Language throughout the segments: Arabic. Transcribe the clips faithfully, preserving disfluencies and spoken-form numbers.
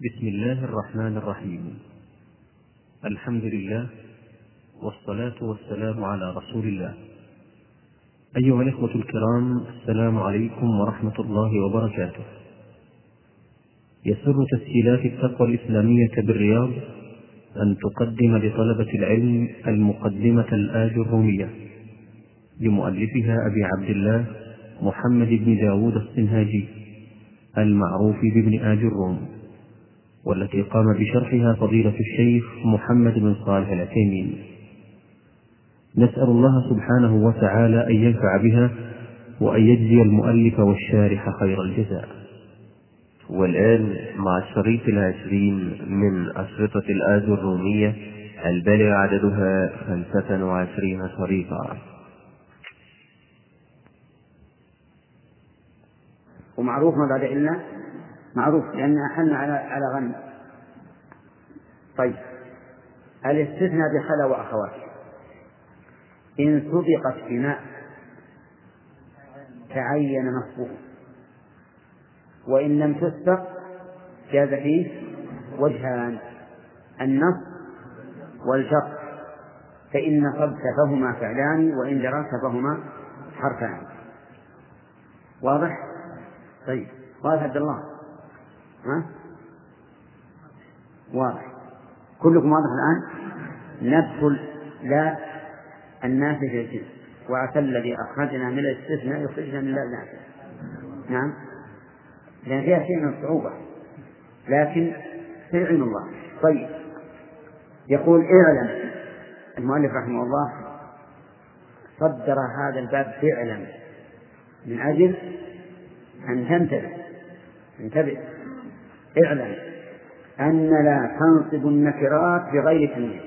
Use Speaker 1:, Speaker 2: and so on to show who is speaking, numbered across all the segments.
Speaker 1: بسم الله الرحمن الرحيم. الحمد لله والصلاة والسلام على رسول الله. أيها الإخوة الكرام، السلام عليكم ورحمة الله وبركاته. يسر تسجيلات التقوى الإسلامية بالرياض أن تقدم لطلبة العلم المقدمة الآج الرومية لمؤلفها أبي عبد الله محمد بن داود الصنهاجي المعروف بابن آج الروم، والتي قام بشرحها فضيلة الشيخ محمد بن صالح العثيمين. نسأل الله سبحانه وتعالى أن ينفع بها وأن يجزي المؤلف والشارح خير الجزاء.
Speaker 2: والآن مع الشريط العشرين من أشرطة الآج الرومية البالغ عددها خمسة وعشرين شريطا.
Speaker 3: ومعروف ما بعد إلا معروف لأن أحلنا على على غنم. طيب، الاستثناء بخلا وأخوات إن سبقت بماء تعين نصبه، وإن لم تسبق جاز فيه وجهان: النصب والجر، فإن نصبت فهما فعلان، وإن جررت فهما حرفان. واضح؟ طيب، واضح عبد الله؟ ها؟ واضح؟ كلكم واضح الآن؟ ندخل لا النافذ الجنس، وعسى الذي أخرجنا من الاستثناء يخرجنا من لا النافذ. نعم، لأن فيها شيء من الصعوبة، لكن في علم الله. طيب، يقول اعلم المؤلف رحمه الله صدر هذا الباب فعلا من أجل أن تنتبه انتبه اعلم أن لا تنصب النكرات بغير تنوين.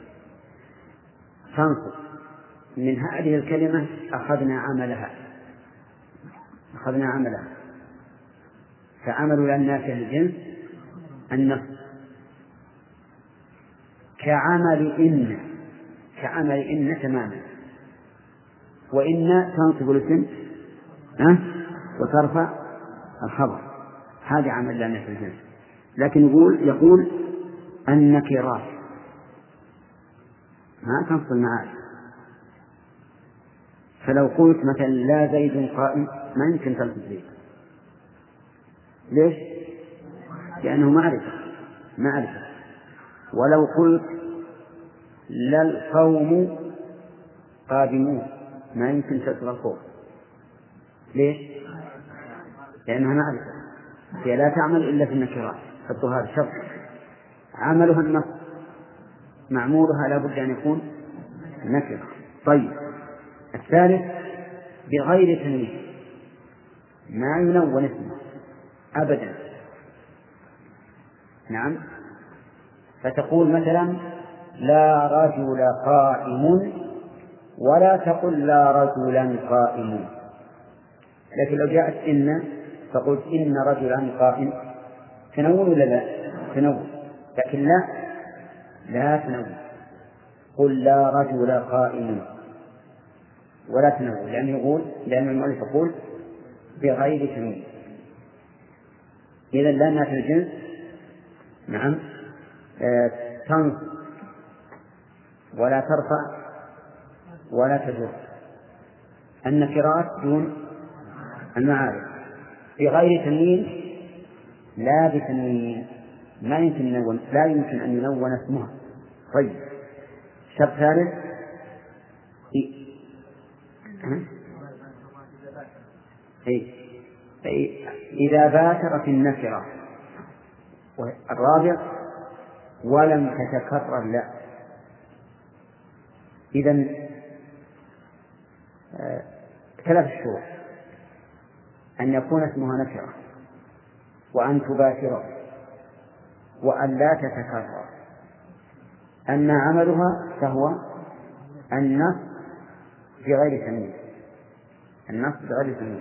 Speaker 3: تنصب من هذه الكلمة أخذنا عملها أخذنا عملها فعمل الناس الجنس النصب، كعمل إن كعمل إن تماما. وإن تنصب الاسم أه؟ وترفع الخبر، هذا عمل الناس الجنس. لكن يقول يقول النكرات ما تنصب المعارف. فلو قلت مثلا لا زيد قائم ما يمكن تنصب زيد. ليش؟ لأنه معرفة معرفة. ولو قلت لا القوم قادمون ما يمكن تنصب القوم. ليش؟ لأنها معرفة، هي لا تعمل إلا في النكرات. حطوا هذا شرط، عملها النصب، معمولها لا بد أن يكون نكرة. طيب، الثالث بغير تنوين، ما ينون اسمه أبدا. نعم، فتقول مثلا لا رجل قائم، ولا تقل لا رجلا قائم. لكن لو جاءت إن فقلت إن رجلا قائم، تنون ولا لا؟ تنون. لكن لا لا تنون، قل لا رجل قائم ولا تنون، لأنه يقول لأن المؤلف يقول بغير تنوين. إذا لا نافي الجنس نعم آه تنصب ولا ترفع ولا تجر النكرات دون المعارف. بغير تنوين لا بتنوين ما يمكن نون، لا يمكن أن ينون اسمها. طيب، شرط ثالث إذا باشرت النكرة. الرابع ولم تتكرر لا. إذن ثلاث شروط: أن يكون اسمها نكرة، وأن تباشره، وأن لا تتكرر. أن عملها فهو النصب بغير تنوين. النصب بغير تنوين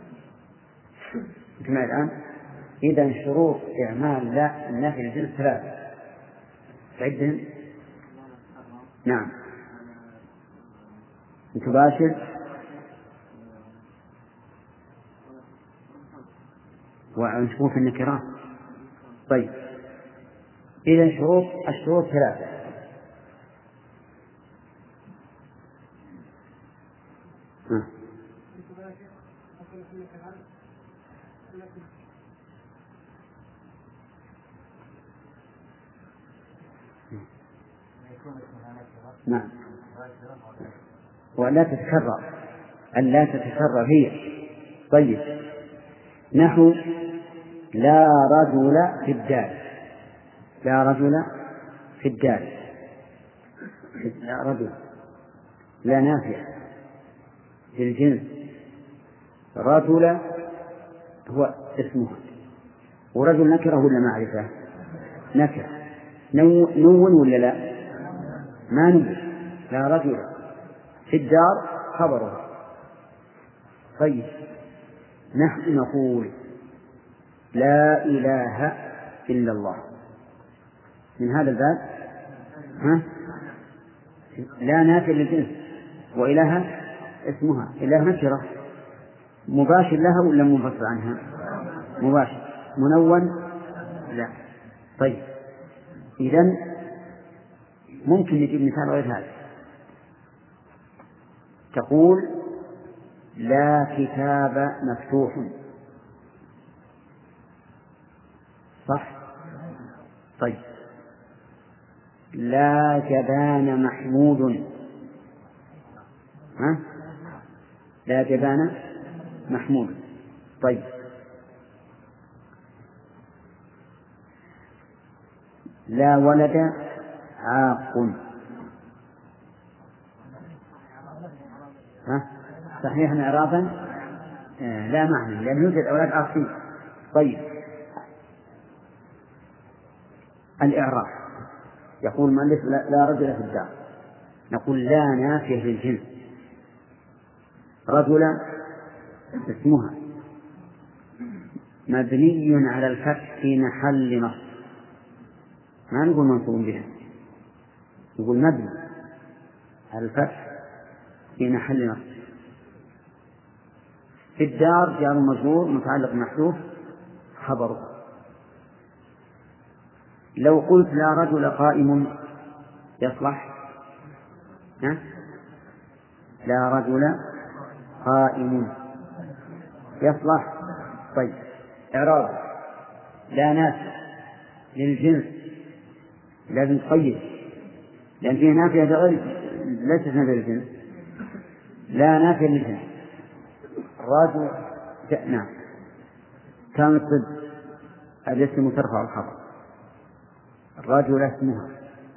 Speaker 3: كما الآن. إذن شروط إعمال لا النافي الجنس ثلاثة. عدهم. نعم، أن تباشر، وأن تكون في النكرات. طيب، إذا شروط الشروط ثلاثة. نعم، ولا تتكرر، أن لا تتكرر هي. طيب، نحو لا رجل في الدار، لا رجل في الدار، لا رجل، لا نافع للجنس، رجل هو اسمه، ورجل نكرة ولا معرفة؟ نكرة. نو نون ولا لا؟ ما نون. لا رجل في الدار خبره. طيب، نحن نقول لا إله إلا الله، من هذا الباب ها؟ لا نافع للجنس، وإله اسمها، إله نكرة، مباشر لها ولا منفصل عنها؟ مباشر. منون؟ لا. طيب، إذن ممكن نجيب مثال غير هذا. تقول لا كتاب مفتوح، صح؟ طيب، لا جبان محمود، ها؟ لا جبان محمود. طيب، لا ولد عاق، ها؟ صحيح إعرابا آه لا معنى، لأن يوجد أولاد عاقين. طيب، الإعراب يقول مؤلف لا رجل في الدار، نقول لا نافية للجنس، رجل اسمها مبني على الفتح في محل نصب، ما نقول منصوب بها، نقول مبني على الفتح في محل نصب. في الدار جار مجرور متعلق محذوف خبره. لو قلت لا رجل قائم يصلح؟ ها؟ لا رجل قائم يصلح. طيب، إعراب لا نافع للجنس لازم تقيد، لأن فيه نافية غير ليست نافية للجنس، لا نافع للجنس. رجل نعم، كان الطب الاسم ترفع الخبر، الرجل اسمها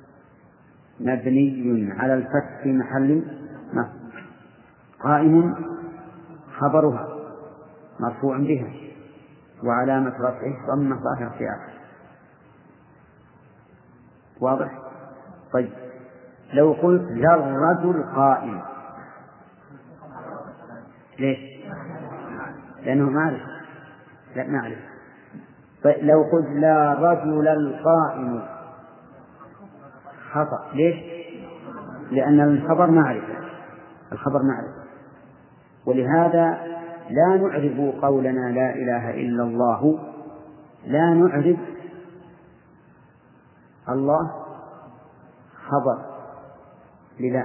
Speaker 3: مبني على الفتح في محل نصب، قائم خبرها مرفوع بها وعلامة رفعه ضمة ظاهرة في آخره. واضح؟ طيب، لو قلت لا الرجل قائم، ليش؟ لأنه معرفة، لا معرفة. طيب، لو قلت لا رجل القائم خطأ، ليش؟ لأن الخبر معرفة، الخبر معرفة. ولهذا لا نعرب قولنا لا إله إلا الله، لا نعرب الله خبر لله،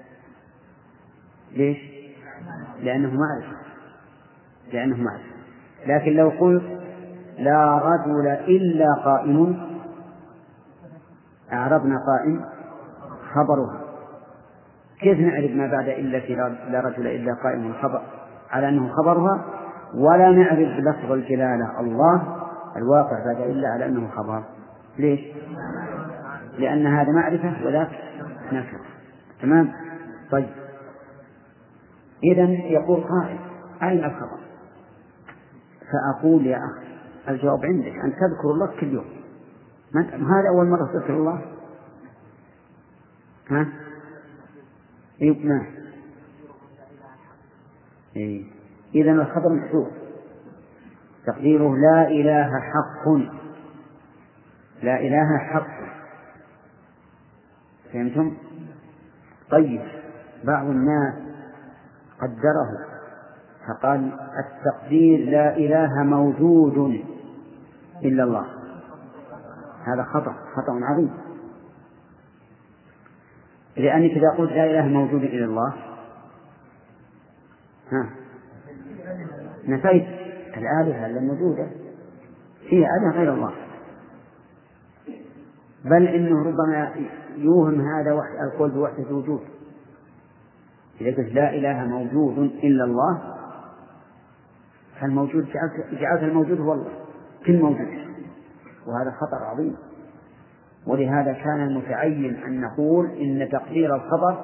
Speaker 3: ليش؟ لأنه معرفة، لأنه معرفة. لكن لو قلت لا رجل إلا قائم، أعربنا قائم خبرها. كيف نعرف ما بعد إلا في لا رجل إلا قائم خبر على أنه خبرها، ولا نعرف لفظ الجلالة الله الواقع بعد إلا على أنه خبر؟ ليش؟ لأن هذا معرفة وذاك نكرة. تمام؟ طيب، إذن يقول قائل أين الخبر؟ فأقول يا أخي الجواب عندك، أن تذكر الله كل يوم. هذا أول مرة تذكر الله؟ ها؟ يبنى. إيه. إذن الخبر محذوف، تقديره لا إله حق، لا إله حق. فهمتم؟ طيب، بعض الناس قدره فقال التقدير لا إله موجود إلا الله، هذا خطأ خطأ عظيم، لأنك إذا قلت لا إله موجود إلا الله ها نفيت الآلهة الموجودة فيها آلهة غير الله، بل إنه ربما يوهم هذا القول بوحدة الوجود. إذا قلت لا إله موجود إلا الله فالموجود جعلت الموجود هو الله كل موجود، وهذا خطر عظيم. ولهذا كان المتعين أن نقول إن تقدير الخبر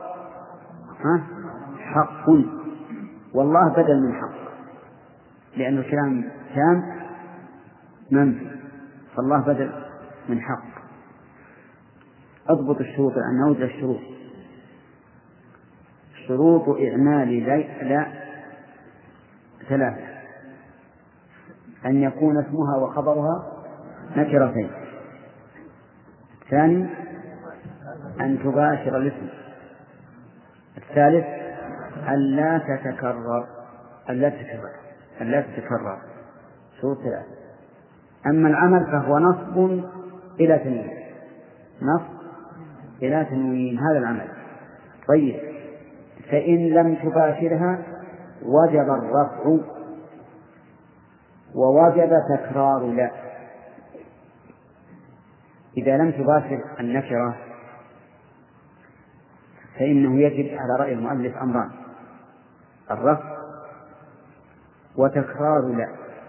Speaker 3: حق والله بدل من حق، لأن الكلام تام منفي فالله بدل من حق. أضبط الشروط أن نوجد الشروط. شروط إعمال لا ثلاثة: أن يكون اسمها وخبرها نكرتين، الثاني أن تباشر الاسم، الثالث أن لا تتكرر أن لا تتكرر أن لا تتكرر شروط ثلاثة. أما العمل فهو نصب إلى تنوين، نصب إلى تنوين هذا العمل. طيب، فإن لم تباشرها وجب الرفع ووجب تكرار لا. إذا لم تباشر النكرة فإنه يجب على رأي المؤلف أمران: الرفع وتكرار لا.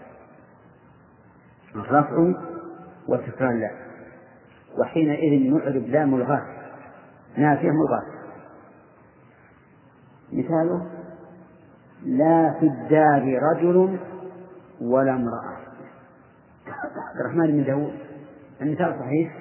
Speaker 3: الرفع وتكرار لا، وحينئذ نعرب لا ملغاة نافية ملغاة. مثاله: لا في الدار رجل ولا امرأة. عبد الرحمن بن داود المثال صحيح؟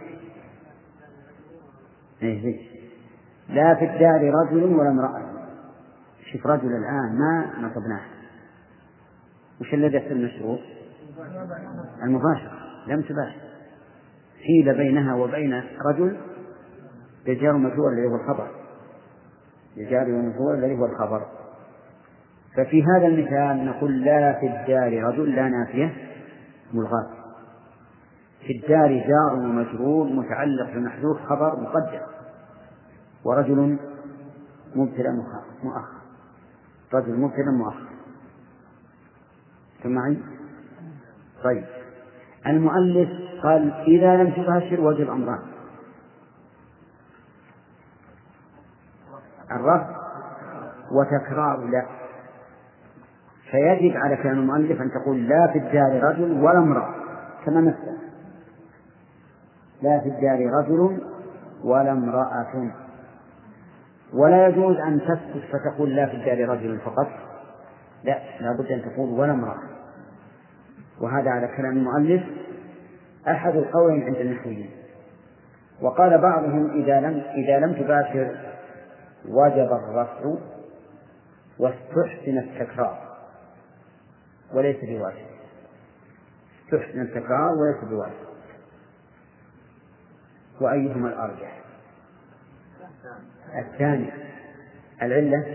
Speaker 3: إيه لا في الدار رجل ولا امرأة. شوف رجل الآن ما نصبناه، وش الذي يحصل المشروع؟ المباشرة لم تباشر، حيل بينها وبين رجل بجار ومجرور الذي هو الخبر، بجار ومجرور الذي هو الخبر. ففي هذا المثال نقول لا في الدار رجل لا نافية ملغاة. في الدار جار ومجرور متعلق بمحذوف خبر مقدم، ورجل مبتدأ مؤخر، رجل مبتدأ مؤخر. معي؟ طيب، المؤلف قال إذا لم تباشر وجب أمران: الرفع وتكرار لا. فيجب على كلام المؤلف أن تقول لا في الدار رجل ولا امرأة كما مثل لا في الدار رجل ولا امرأة. ولا يجوز أن تسكت فتقول لا في الدار رجل فقط، لا، لا بد أن تقول ولا امرأة. وهذا على كلام المؤلف أحد القولين عند النحويين. وقال بعضهم إذا لم إذا لم تباشر وجب الرفع واستحسن التكرار وليس بواجب. استحسن التكرار وليس بواجب. وأيهما الأرجح؟ الثاني. العلة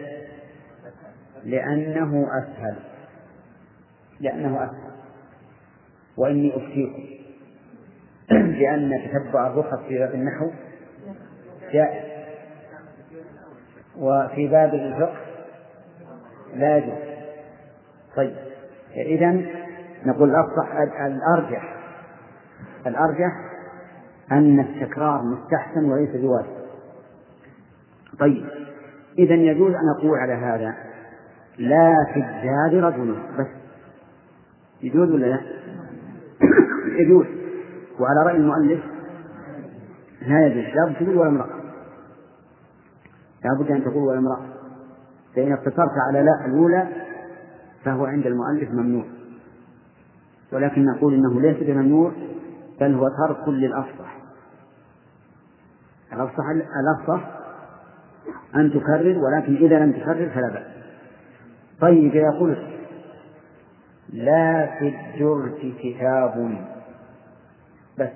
Speaker 3: لأنه أسهل لأنه أسهل وإني أفتيكم لأن تتبع الرخص في باب النحو جائز، وفي باب الفقه لا يجوز. طيب، إذن نقول الأصح الأرجح الأرجح أن التكرار مستحسن وليس بواجب. طيب، إذن يجوز أن أقول على هذا لا في الدار رجل بس، يجوز ولا لا؟ يجوز. وعلى رأي المؤلف لا يجوز، لا بد تقول ولا امرأة، لا بد أن تقول ولا امرأة، فإن اقتصرت على لا الأولى فهو عند المؤلف ممنوع. ولكن نقول إنه ليس بممنوع بل هو ترك للأفصح. الأفصح الأفصح أن تكرر، ولكن إذا لم تكرر فلا بأس. طيب، إذا قلت لا في الجرة كتاب بس،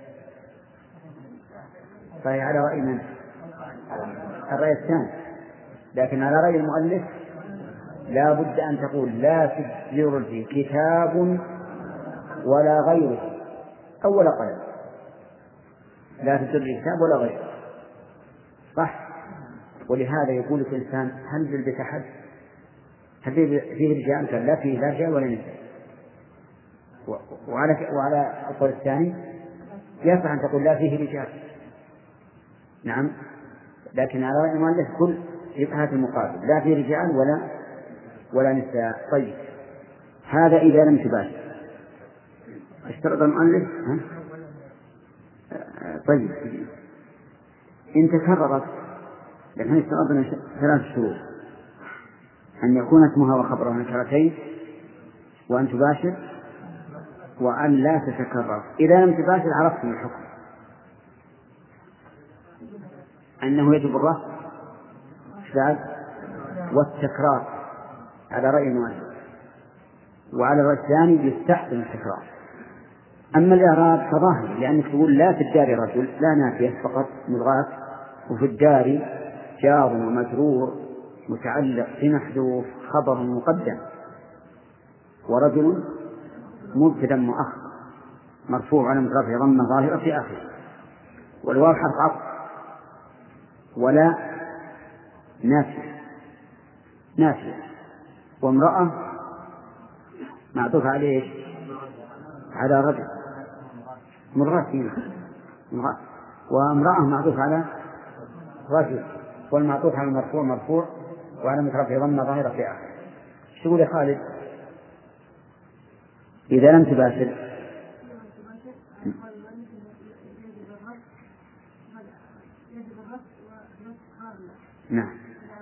Speaker 3: فهي على رأي من؟ الرأي الثاني. لكن على رأي المؤلف لا بد أن تقول لا في الجرة كتاب ولا غيره أول قلم. لا تدل الكتاب ولا غيره، صح؟ ولهذا يقول لك الإنسان هل في البيت أحد؟ هل فيه رجال؟ قال لا فيه لا رجال ولا نساء. وعلى وعلى القول الثاني يصح أن تقول لا فيه رجال، نعم، لكن على رأي المؤلف كل جبهة المقابل لا فيه رجال ولا ولا نساء. طيب هذا إذا لم تباشر. اشترط المؤلف ها؟ طيب إن تكررت، لكن اشترطنا ثلاث شروط: أن يكون اسمها وخبرها نكرتين، وأن تباشر، وأن لا تتكرر. إذا لم تباشر عرفت من الحكم أنه يجب الرفع والتكرار على رأي المؤلف، وعلى الرأي الثاني يستحسن التكرار. أما الإعراب فظاهر، لأنك تقول لا في الدار رجل، لا نافية فقط ملغاة، وفي الدار جار ومجرور متعلق بمحذوف خبر مقدم، ورجل مبتدأ مؤخر مرفوع على رفعه ضمة ظاهرة في آخره، والواو حرف عطف، ولا نافية نافية، وامرأة معطوف عليه على رجل مرة، وامرأة معطوف على رجل، والمعطوف على المرفوع مرفوع وعلى رفعه ضمة ظاهرة في آخره. ايش تقول يا خالد؟ إذا لم تباشر نعم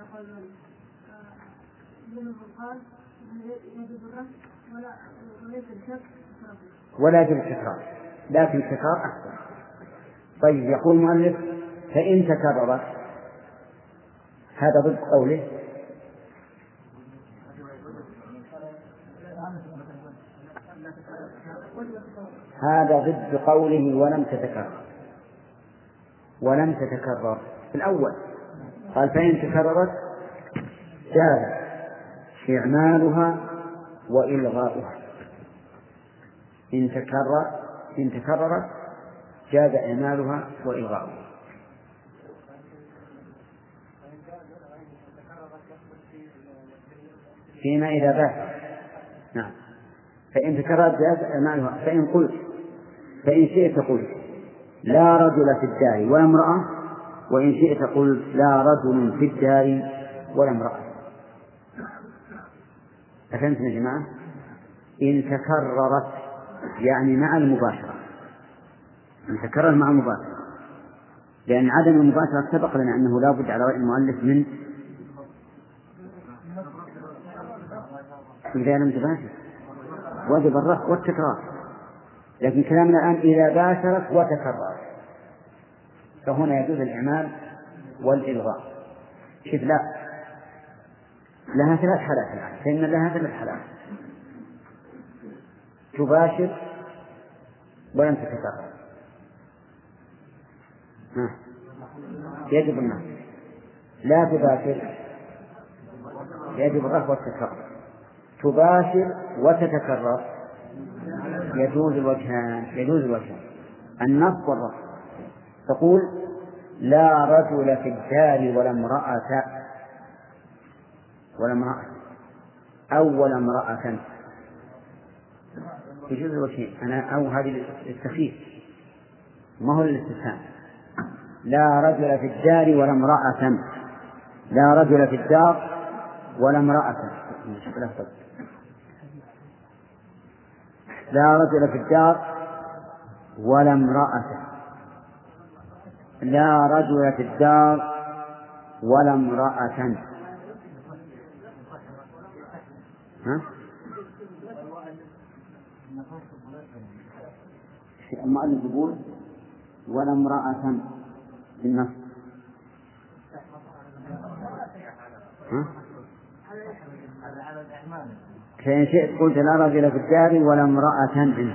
Speaker 3: ولا يجب التكرار، لكن التكرار أحسن. طيب يقول المؤلف فإن تكررت، هذا ضد قوله هذا ضد قوله ولم تتكرر. ولم تتكرر في الأول قال فإن تكررت جاز إعمالها وإلغاؤها. إن تكرر إن تكررت جاز إعمالها وإلغاؤها. فيما إذا باشر، نعم، فإن تكررت جاز إعمالها. فإن قلت فإن شئت قلت لا رجل في الدار ولا امرأة، وإن شئت قلت لا رجل في الدار ولا امرأة. أفهمتم يا جماعة؟ إن تكررت يعني مع المباشرة، إن تكرر مع المباشرة، لأن عدم المباشرة سبق لنا أنه لا بد على رأي المؤلف من إذا لم تباشر واجب الرفع والتكرار. لكن كلامنا الآن إذا باشرت وتكررت، فهنا يجوز الإعمال والإلغاء. شوف لا لها ثلاث حالات الآن، فإن لها ثلاث حالات: تباشر ولم تتكرر، يجب النص. لا تباشر يجب الرفع والتكرر. تباشر وتتكرر يجوز الوجهان يجوز الوجهان النص والرفع. تقول لا رجل في الدار ولا امرأة ولا امرأة أو ولا امرأة، يجوز الوجهين. أنا أو هذه التخفيف ما هو الاستفهام. لا رجل في الدار ولا امرأة، لا رجل في الدار ولا امرأة، لا رجل في الدار ولا امرأة، لا رجل في الدار ولا امرأة. ها؟ المؤلف يقول ولا امرأة بالنص. ها؟ فإن شئت قلت لا رجل في الدار ولا امرأة عنده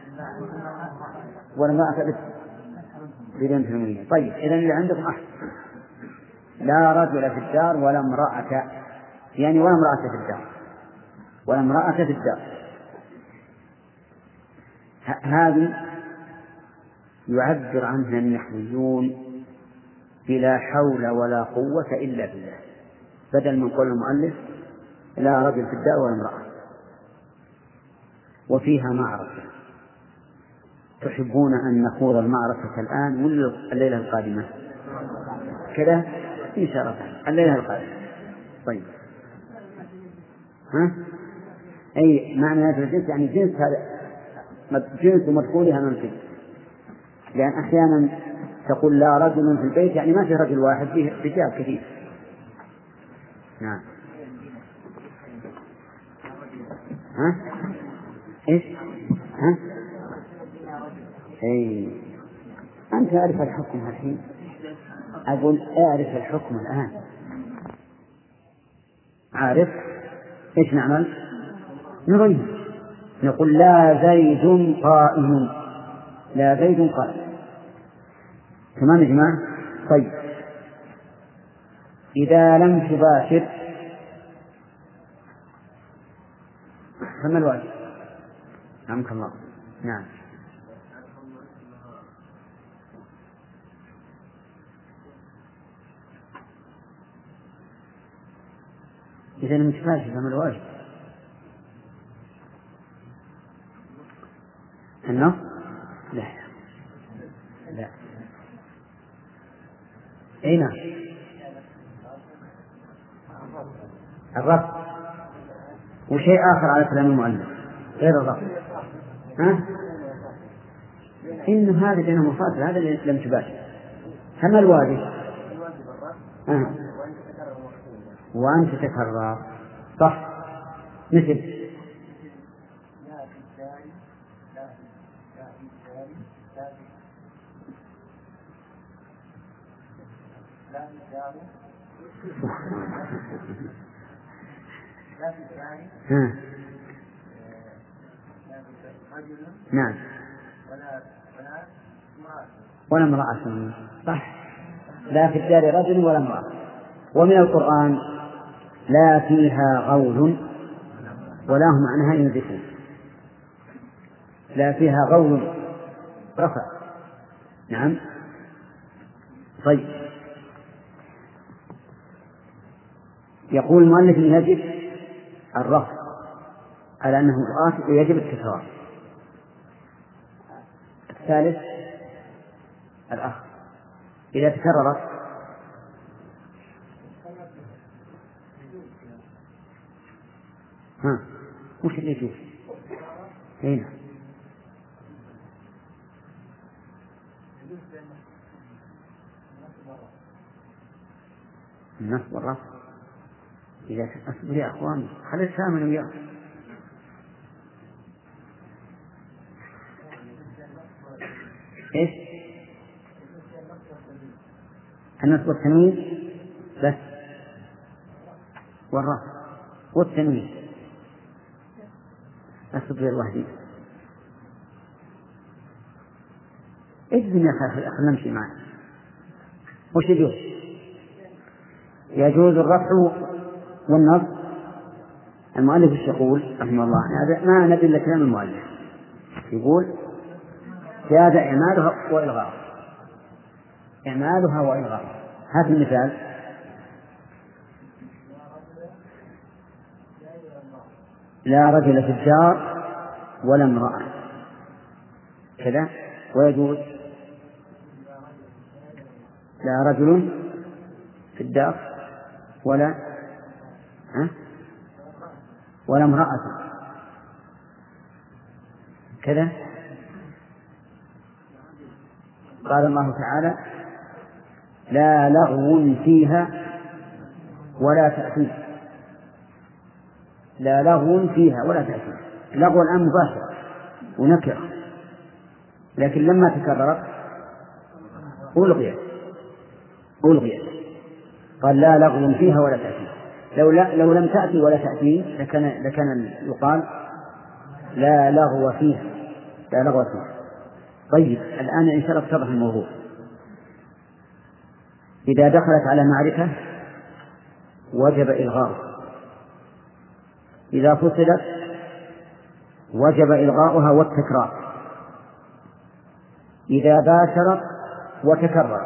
Speaker 3: ولا امرأة بدون تنوين. طيب إذن اللي عندكم أحسن، لا رجل في الدار ولا امرأة، يعني ولا امرأة في الدار ولا امرأة في الدار. هذه يعبر عنها النحويون بلا حول ولا قوة إلا بالله، بدل من قول المؤلف لا رجل في الدار ولا امرأة. وفيها معركة، تحبون أن نخوض المعركة الآن ولا الليلة القادمة؟ كذا إن شاء الله الليلة القادمة. طيب ها؟ أي معنى هذا الجنس يعني جنس هذا جنس مدخولها منفي، لأن أحيانا تقول لا رجل في البيت يعني ما في رجل واحد، فيه رجال كثير. نعم. ها؟ إيش؟ ها؟ أي أنت أعرف الحكم الحين، أقول أعرف الحكم الآن. عارف إيش نعمل؟ نغير، نقول لا زيد قائم، لا زيد قائم. تمام يا جماعة؟ طيب إذا لم تباشر فما الواجب؟ نعمك الله. نعم. إذا لم تباشر فما الواجب؟ النص؟ لا لا. أي نعم. الرفض وشيء آخر على كلام المؤلف غير الرفض. ها؟ إن هذا بينه مفاصل، هذا لم تباشر. فما الواجب؟ آه. وأن تتكرر. صح. مثل ها. نعم. ولا امرأة. صح. لا في الدار رجل ولا امرأة. ومن القرآن لا فيها غول ولا هم عنها ينزفون. لا فيها غول رفع. نعم. طيب يقول المؤلف إن يجب الرفع على أنه آت ويجب التكرار. الثالث الأخ إذا تكررت ها وش اللي يجوز؟ هنا النصب والرفع. إذا أصبر يا أخوان خلي الثامن وياه. إيش؟ النصب والتنوين بس والرفع والتنوين. أصبر الله دي اجزم يا أخي خلنا نمشي معك. وش يجوز؟ يجوز الرفع والنصب. المؤلف ايش يقول رحمه الله؟ هذا ما ندل إلا كلام المؤلف. يقول زاد إعمالها وإلغاءها، إعمالها وإلغاءها. هذا المثال. لا رجل في الدار ولا امرأة كذا. ويجوز لا رجل في الدار ولا ها ولا امرأة كذا. قال الله تعالى لا لغو فيها ولا تأثيم. لا لغو فيها ولا تأثيم. لغو الآن مباشر ونكر، لكن لما تكررت ألغيت ألغيت قال لا لغو فيها ولا تأثيم. لو, لا لو لم تأتي ولا تأتي لكان, لكان يقال لا لغو فيها لا لغو فيها. طيب الآن إن شاء الله اتضح الموضوع. إذا دخلت على معرفة وجب إلغاؤها، إذا فصلت وجب إلغاؤها والتكرار. إذا باشر وتكرر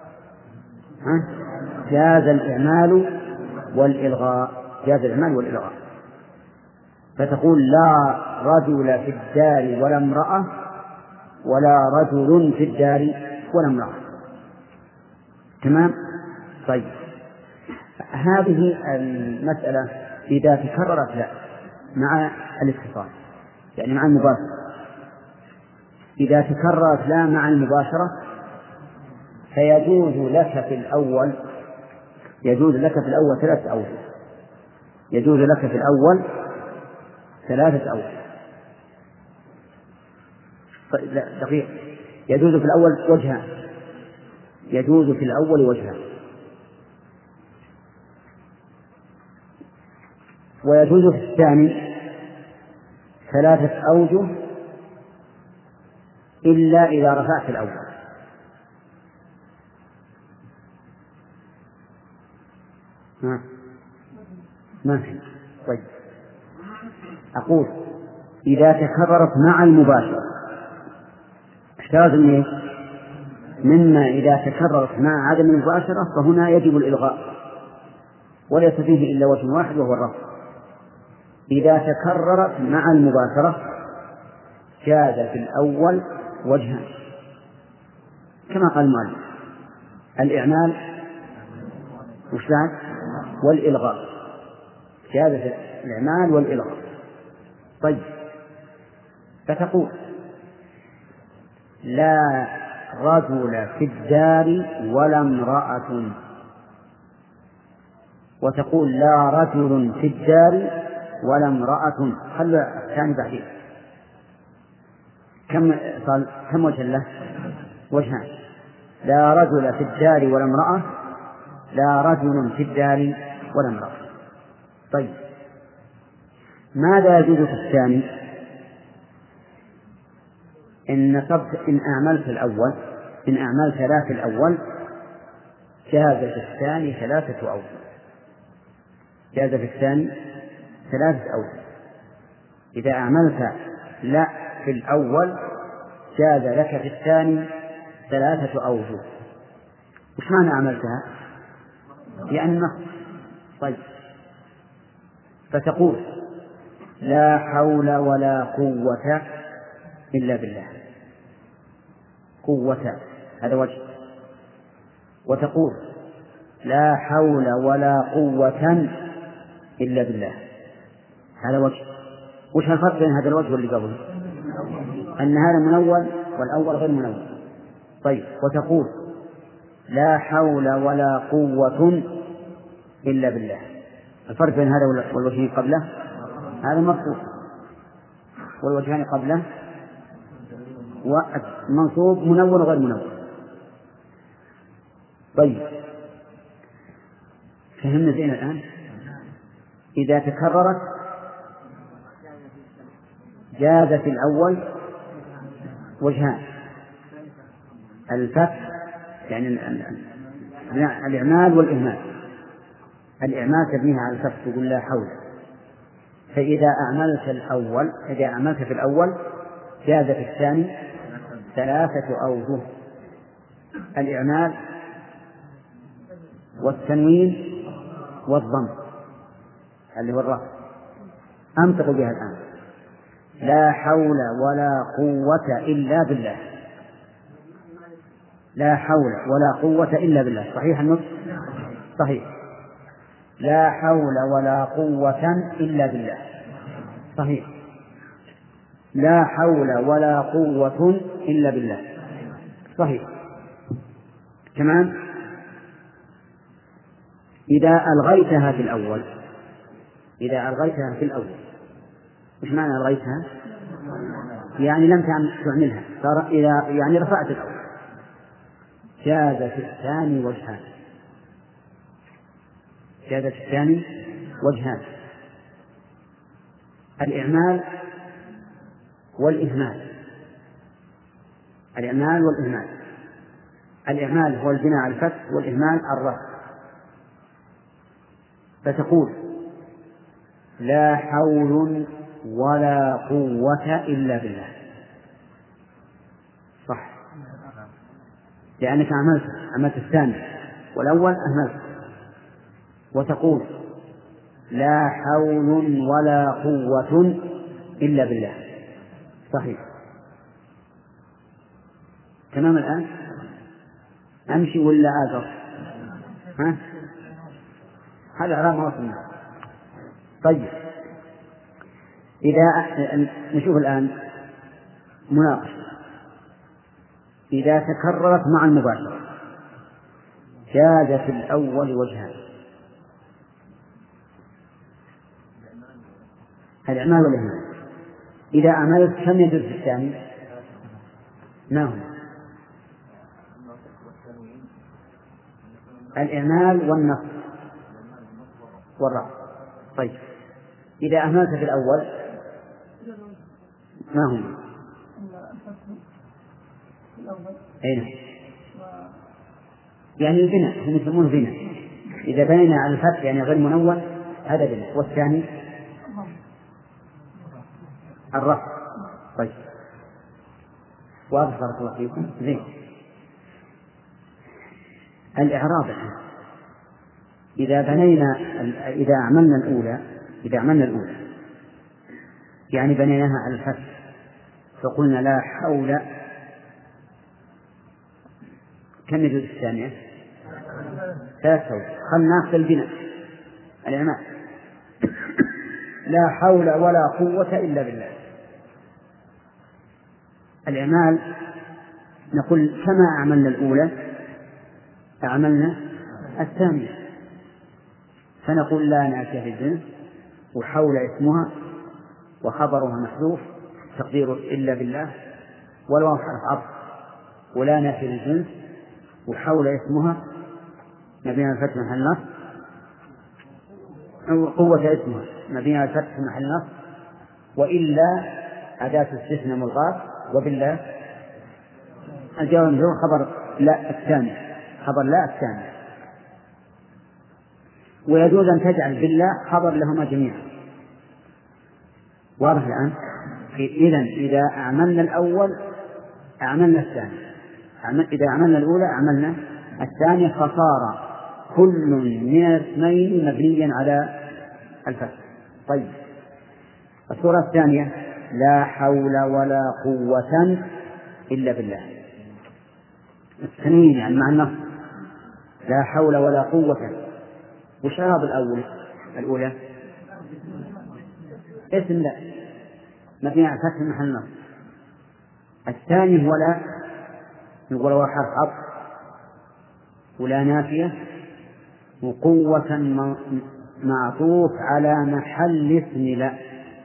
Speaker 3: جاز الإعمال والإلغاء، جاز الإعمال والإلغاء. فتقول لا رجل في الدار ولا امرأة، ولا رجل في الدار ولا امرأة. تمام؟ طيب، هذه المسألة إذا تكررت لا مع الاتصال، يعني مع المباشرة. إذا تكررت لا مع المباشرة فيجوز لك في الأول يجوز لك في الأول ثلاثة أوجه يجوز لك في الأول ثلاثة أوجه لا دقيق يجوز في الأول وجهان يجوز في الأول وجهان ويجوز في الثاني ثلاثة أوجه إلا إذا رفعت الأول. ما ما في. طيب، أقول إذا تكررت مع المباشرة احتراز من مما إذا تكررت مع عدم المباشرة فهنا يجب الإلغاء وليس فيه إلا وجه واحد وهو الرفع. إذا تكررت مع المباشرة جاز في الأول وجهان كما قال المؤلف: الإعمال وش بعد؟ والإلغاء. جاز في الإعمال والإلغاء. طيب، فتقول لا رجل في الدار ولا امرأة، وتقول لا رجل في الدار ولا امرأة. خلوا الثاني بعدين. كم صار كم وجه له؟ وجهان: لا رجل في الدار ولا امرأة، لا رجل في الدار ولا امرأة. طيب، ماذا يجوز في الثاني؟ إن نصبت إن أعملت الأول إن أعملت لا في الأول جاز في الثاني ثلاثة أوجه جاز في الثاني ثلاثة أوجه إذا أعملت لا في الأول جاز لك في الثاني ثلاثة أوجه. وش معنى عملتها؟ يعني النص. طيب، فتقول لا حول ولا قوة إلا بالله. قوة هذا وجه. وتقول لا حول ولا قوة إلا بالله هذا وجه. وش الفرق بين هذا الوجه واللي قبله؟ أن هذا منون والأول غير منون. طيب، وتقول لا حول ولا قوة إلا بالله. الفرق بين هذا والوجهين قبله هذا مرفوع والوجهان قبله ومنصوب منون وغير منون. طيب، فهمنا زين الآن. إذا تكررت جاز في الأول وجهان: الفتح يعني الإعمال والإهمال. الإعمال تبنيها على الفتح تقول لا حول. فإذا أعملت الأول إذا أعملت في الأول جاز في الثاني ثلاثة أوجه: الإعمال والتنوين والضم اللي هو الرفع. أنطق بها الآن: لا حول ولا قوة إلا بالله. لا حول ولا قوة إلا بالله. صحيح النطق؟ صحيح. لا حول ولا قوة إلا بالله. صحيح. لا حول ولا قوة إلا بالله. صحيح. تمام. إذا ألغيتها في الأول إذا ألغيتها في الأول وش معنى ألغيتها؟ يعني لم تعملها، صار إذا يعني رفعت الأول جاز في الثاني وجهان جاز في الثاني وجهان: الإعمال والإهمال. الإعمال والإهمال. الإعمال هو البناء على الفتح والإهمال الرفع. فتقول لا حول ولا قوة إلا بالله. صح. لأنك عملت عملت الثاني والأول أهملت، وتقول لا حول ولا قوة إلا بالله. صحيح. تمام. الآن أمشي ولا أقف؟ ها؟ هذا إعراب ما وصلنا. طيب، إذا نشوف الآن مناقشة. إذا تكررت مع المباشرة جاز في الأول وجهان: الإعمال والإهمال. إذا أعملت كم يجوز في الثاني؟ ما هو؟ الإعمال والنصب والرفع. طيب، إذا أهملت في الأول ما هم؟ أين؟ يعني البناء، هم يسمونه بناء. إذا بنينا على الفتح يعني غير منون هذا بناء. والثاني الرفع. طيب، واضح بارك الله فيكم. زين. الإعراب إذا بنينا إذا عملنا الأولى إذا عملنا الأولى يعني بنيناها على الفتح، فقلنا لا حول، كم يجوز الثانية؟ ثلاث حول. خلنا ناخذ البناء الإعمال. لا حول ولا قوة إلا بالله. الإعمال نقول كما عملنا الأولى عملنا الثانية، فنقول لا نأتي بالجنس، وحول اسمها وخبرها محذوف تقدير إلا بالله، والواو حرف عطف، ولا نأتي بالجنس وحول اسمها مبني على الفتح محل نصب، قوة اسمها مبني على الفتح محل نصب، وإلا أداة استثناء ملغاة، وبالله الجواب هو خبر لا الثاني، خبر لا الثاني. ويجوز أن تجعل بالله خبر لهما جميعا. واضح الآن؟ إذن إذا أعملنا الأول أعملنا الثاني، إذا عملنا الأولى عملنا الثانية، فصار كل من الاثنين مبنيا على الفتح. طيب، الصورة الثانية لا حول ولا قوة إلا بالله. التنوين يعني مع النص، لا حول ولا قوة. وش إعراب الأول الأولى؟ اسم لا مبني على فتح محل نصب. الثاني هو لا، نقول هو حرف عطف، ولا نافية، وقوة معطوف على محل اسم لا،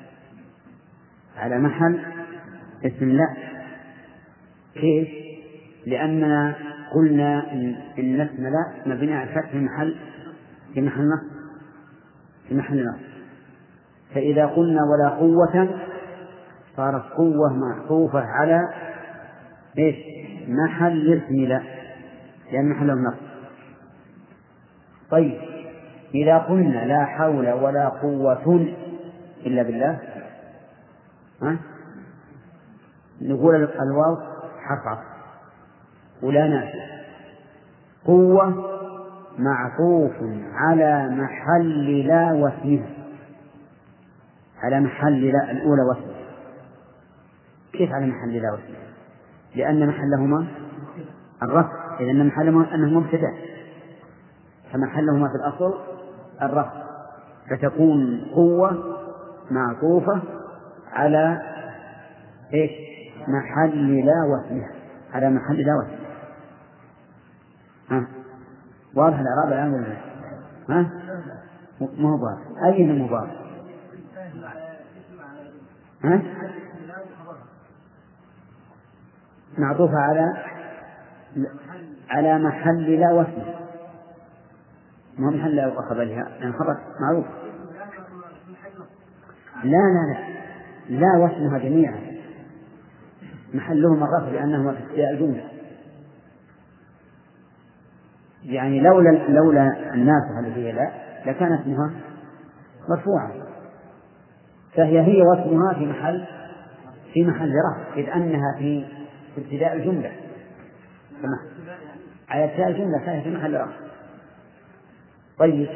Speaker 3: على محل اسم لا. كيف؟ لأننا قلنا إن اسم لا مبني على فتح في محل في محل نصب في محل نصب. فإذا قلنا ولا قوة صارت قوة معطوفة على إيش؟ محل اسم لا، لأن محله نصب. طيب، إذا قلنا لا حول ولا قوة إلا بالله، ها؟ نقول الواو حرف عطف، ولا نافية، قوة معطوف على محل لا واسمها، على محل لا الأولى واسمها. كيف على محل لا واسمها؟ لأن محلهما الرفع، إذن محلهما أنه مبتدأ، فمحلهما في الأصل الرفع، فتكون قوة معطوفة على إيش؟ محل لا واسمها، على محل لا واسمها. ها واضح الإعراب الآن ولا لا؟ ها ما هو واضح؟ أين مضاف؟ ها معطوفة على على محل لا واسمه، ما هو محل لا خبرها يعني خبر معروف. لا لا لا لا واسمها جميعا محلهما الرفع لأنهما في ابتداء الجملة. يعني لولا لولا الناسخة التي هي لا لكان اسمها مرفوعا، فهي هي واسمها في محل في محل رفع، إذ أنها في ابتداء الجملة. على التاء جملة ثانية في محل رفع. طيب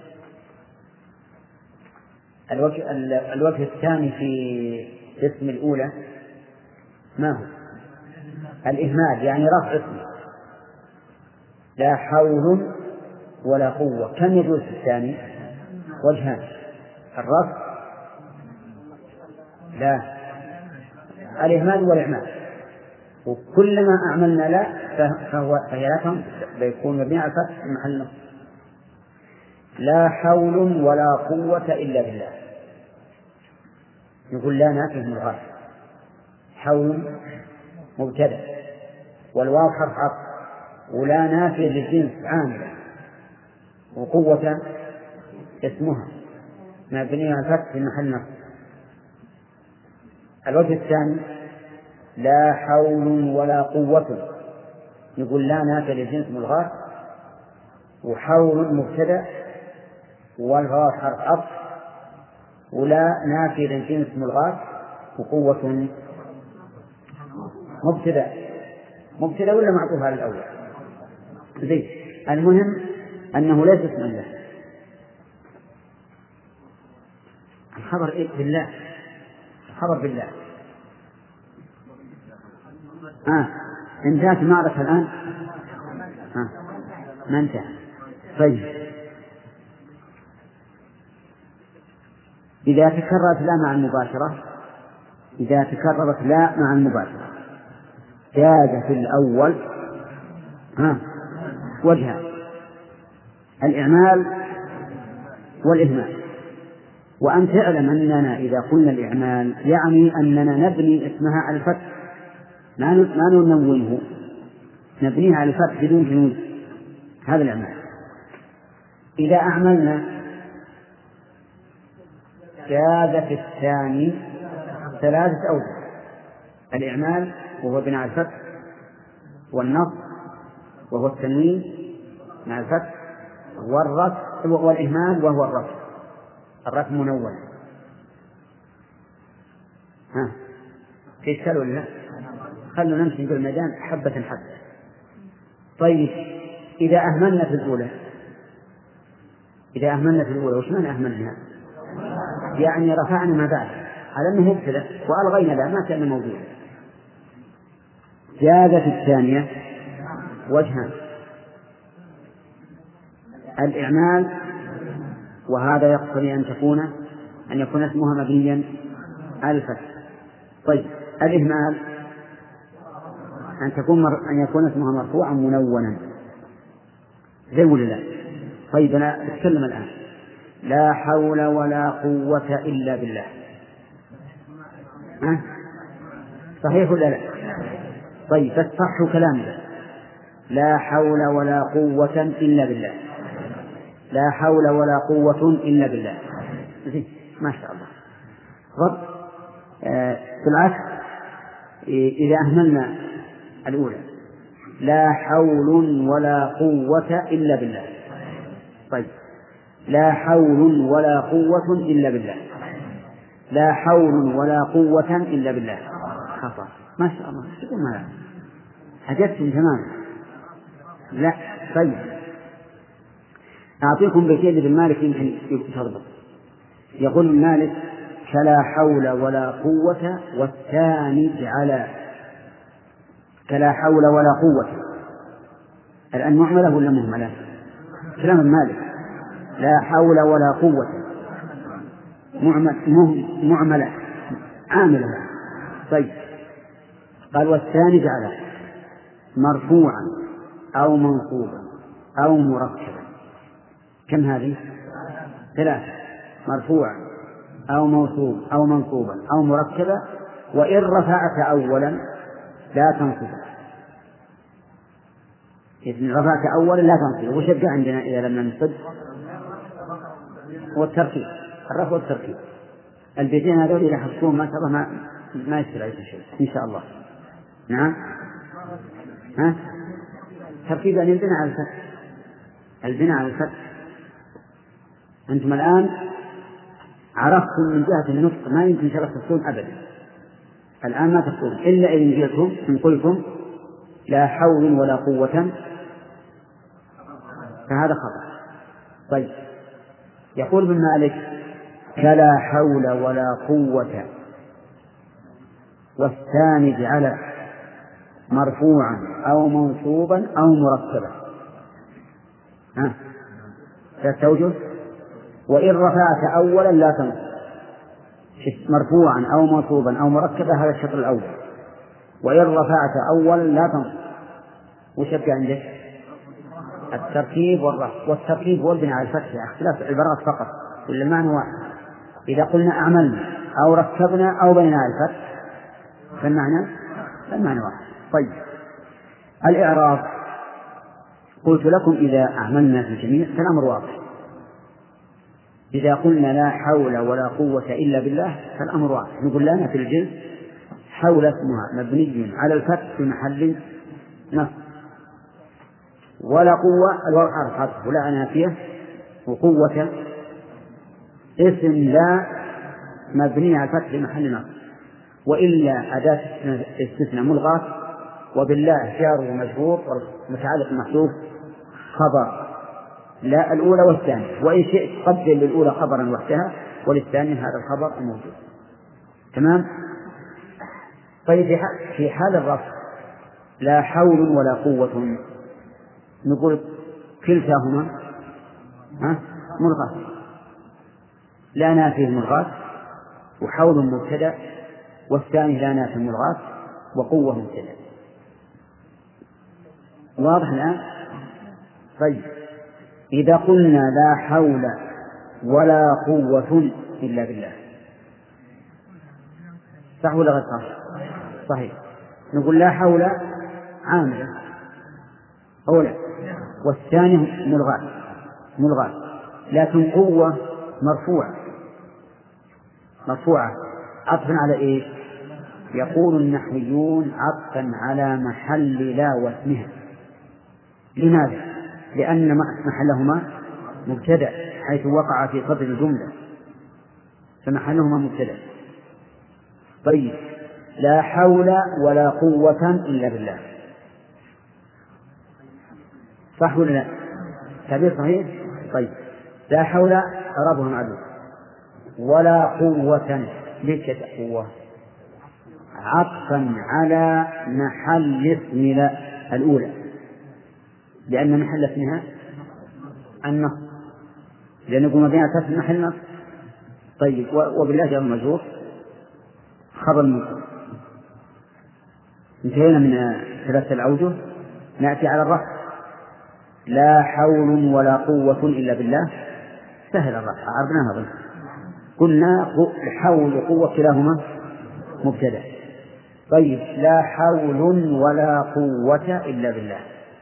Speaker 3: الوجه, الوجه الثاني في اسم الأولى ما هو؟ الإهمال، يعني رفع اسمه لا حول ولا قوة. كم يجوز في الثاني؟ وجهان، الرفع لا الإهمال والإعمال، وكلما أعملنا لا فهو فهي لا بيكون مبني على الفتح في محل نصب. لا حول ولا قوة إلا بالله، يقول لا نافيه من الغاية، حول مبتدأ والواو حرف عطف، ولا نافيه للجنس عاملة، وقوة اسمها مبنية على الفتح في محل نصب. الوجه الثاني لا حول ولا قوة، يقول لا نافية للجنس ملغاة، وحول مبتدأ والغاء حرف عطف، ولا نافية للجنس ملغاة، وقوة مبتدأ مبتدأ ولا معطوف على الأول؟ زين. المهم أنه ليس اسم الله. الخبر إيه؟ بالله، خبر بالله. آه. انتهت المعركة الآن؟ آه. ما انتهى. طيب إذا تكررت لا مع المباشرة، إذا تكررت لا مع المباشرة جاز في الأول ها وجهها الإعمال والإهمال. وأن تعلم أننا إذا قلنا الإعمال يعني أننا نبني اسمها على الفتح، ما ننونه، نبنيها على الفتح بدون جنود، هذا الإعمال. إذا أعملنا جاز في الثاني ثلاثة أوجه: الإعمال وهو بناء على الفتح، والنصب وهو التنوين مع الفتح، والرفع والإهمال وهو الرفع الرفع منون. ها في إشكال ولا لا؟ خلوا نمشي في الميدان حبة حبة. طيب إذا أهملنا في الأولى، إذا أهملنا في الأولى وش معنى أهملنا؟ يعني رفعنا ما بعد على أنه مبتدأ وألغينا لا ما كان موجود. جاءت الثانية وجهان: الإعمال، وهذا يقتضي أن تكون أن يكون اسمها مبنيا على الفتح. طيب الإهمال أن تكون مر... أن يكون اسمها مرفوعا منونا زي ولا لا؟ طيب أنا أتكلم الآن. لا حول ولا قوة إلا بالله، أه؟ صحيح ولا لا؟ طيب فالصح كلامنا لا حول ولا قوة إلا بالله، لا حول ولا قوة إلا بالله. ما شاء الله. رب آه بالعكس إذا أهملنا الأولى لا حول ولا قوة إلا بالله. طيب لا حول ولا قوة إلا بالله، لا حول ولا قوة إلا بالله. خطأ. ما شاء الله. تقول ما حجتهم تماما. لا. طيب أعطيكم بيتين بالمالك يمكن تضبط. يقول المالك كلا حول ولا قوة، والثاني جعل كلا حول ولا قوة. الآن معملة ولا مهملة؟ كلام المالك لا حول ولا قوة معملة عاملة. طيب قال والثاني جعل مرفوعا أو منصوبا أو مركبا. كم هذه؟ ثلاثة: مرفوعا أو موصوب أو منصوبا أو مركبا. وإن رفعت أولا لا تنصب، إذن رفعت أولا لا تنصب. وشبه عندنا إذا لم ننصب والتركيب، الرفع والتركيب. البيتين هذول إذا حفظوهم ما شاء الله ما ما يصير عليه شيء إن شاء الله. نعم. ها تركيب أن البناء على الفتح، البناء على الفتح. أنتم الآن عرفتم من جهة النطق ما يمكن شرح تفصيل أبدا. الآن ما تفصيل إلا إن جئتم إن قلتم لا حول ولا قوة فهذا خطأ. طيب يقول ابن مالك فلا حول ولا قوة والثاني جعل مرفوعا أو منصوبا أو مركبا. ها ستوجه وإن رفعت أولا لا تنصب مرفوعا أو منصوبا أو مركبا هذا الشطر الأول، وإن رفعت أولا لا تنصب. وش يبقى عندك؟ التركيب والرفع، والتركيب والبناء على الفتح اختلاف العبارات فقط كل معنى واحد. إذا قلنا أعملنا أو ركبنا أو بنينا على الفتح فالمعنى فالمعنى واحد. طيب الإعراب قلت لكم إذا أعملنا في الجميع فالأمر واضح. إذا قلنا لا حول ولا قوة إلا بالله فالأمر واضح. نقول لنا في الجنس حول اسمها مبني على الفتح في محل نصب، ولا قوة الواو حرف عطف ولا نافية، وقوة اسم لا مبني على الفتح في محل نصب، وإلا أداة استثناء ملغاة، وبالله جار ومجرور ومتعلق محذوف خبر لا الأولى والثانية، وإن شئت قدر للأولى خبرا وحدها وللثانية هذا الخبر الموجود. تمام. طيب في حال الرفع لا حول ولا قوة نقول كلتاهما ملغاة، لا نافيه ملغاة، وحول مبتدأ، والثاني لا نافيه ملغاة وقوة مبتدأ. واضح الآن؟ طيب إذا قلنا لا حول ولا قوة إلا بالله صح ولا غير صح؟ صحيح. نقول لا حول عاملة أولا، والثاني ملغاة ملغاة لكن قوة مرفوعة مرفوعة عطفا على إيش؟ يقول النحويون عطفا على محل لا واسمها. لماذا؟ لأن محلهما مبتدأ حيث وقع في صدر الجملة فمحلهما مبتدأ. طيب لا حول ولا قوة إلا بالله صح ولا لا؟ تعبير صحيح. طيب لا حول أعرابها معلوم، ولا قوة ليش قوة؟ عطفا على محل اسم الأولى، لأن محل اسمها النص، لأن يقول مبني على محل النص. طيب وبالله جار مجرور خبر منصوب. انتهينا من ثلاثة الأوجه. نأتي على الرفع لا حول ولا قوة إلا بالله. سهل الرفع عرضناها ظن. قلنا حول وقوة كلاهما مبتدأ. طيب لا حول ولا قوة إلا بالله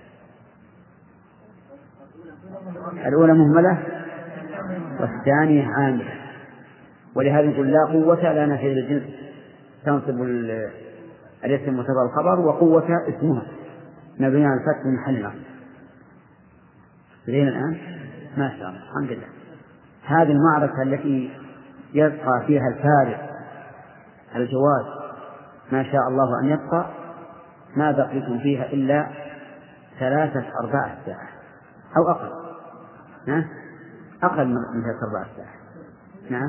Speaker 3: الأولى مهملة والثانية عاملة، ولهذا نقول لا قوة لا نافية للجنس تنصب الاسم وتضع الخبر، وقوة اسمها مبني على الفتح من محل نصب. زين الآن؟ ما شاء الله الحمد لله. هذه المعركة التي يبقى فيها الفارق الجواز ما شاء الله أن يبقى ما بقيتم فيها إلا ثلاثة أرباع ساعة أو أقل. ها؟ أقل من ثلاثة أرباع ساعة. نعم.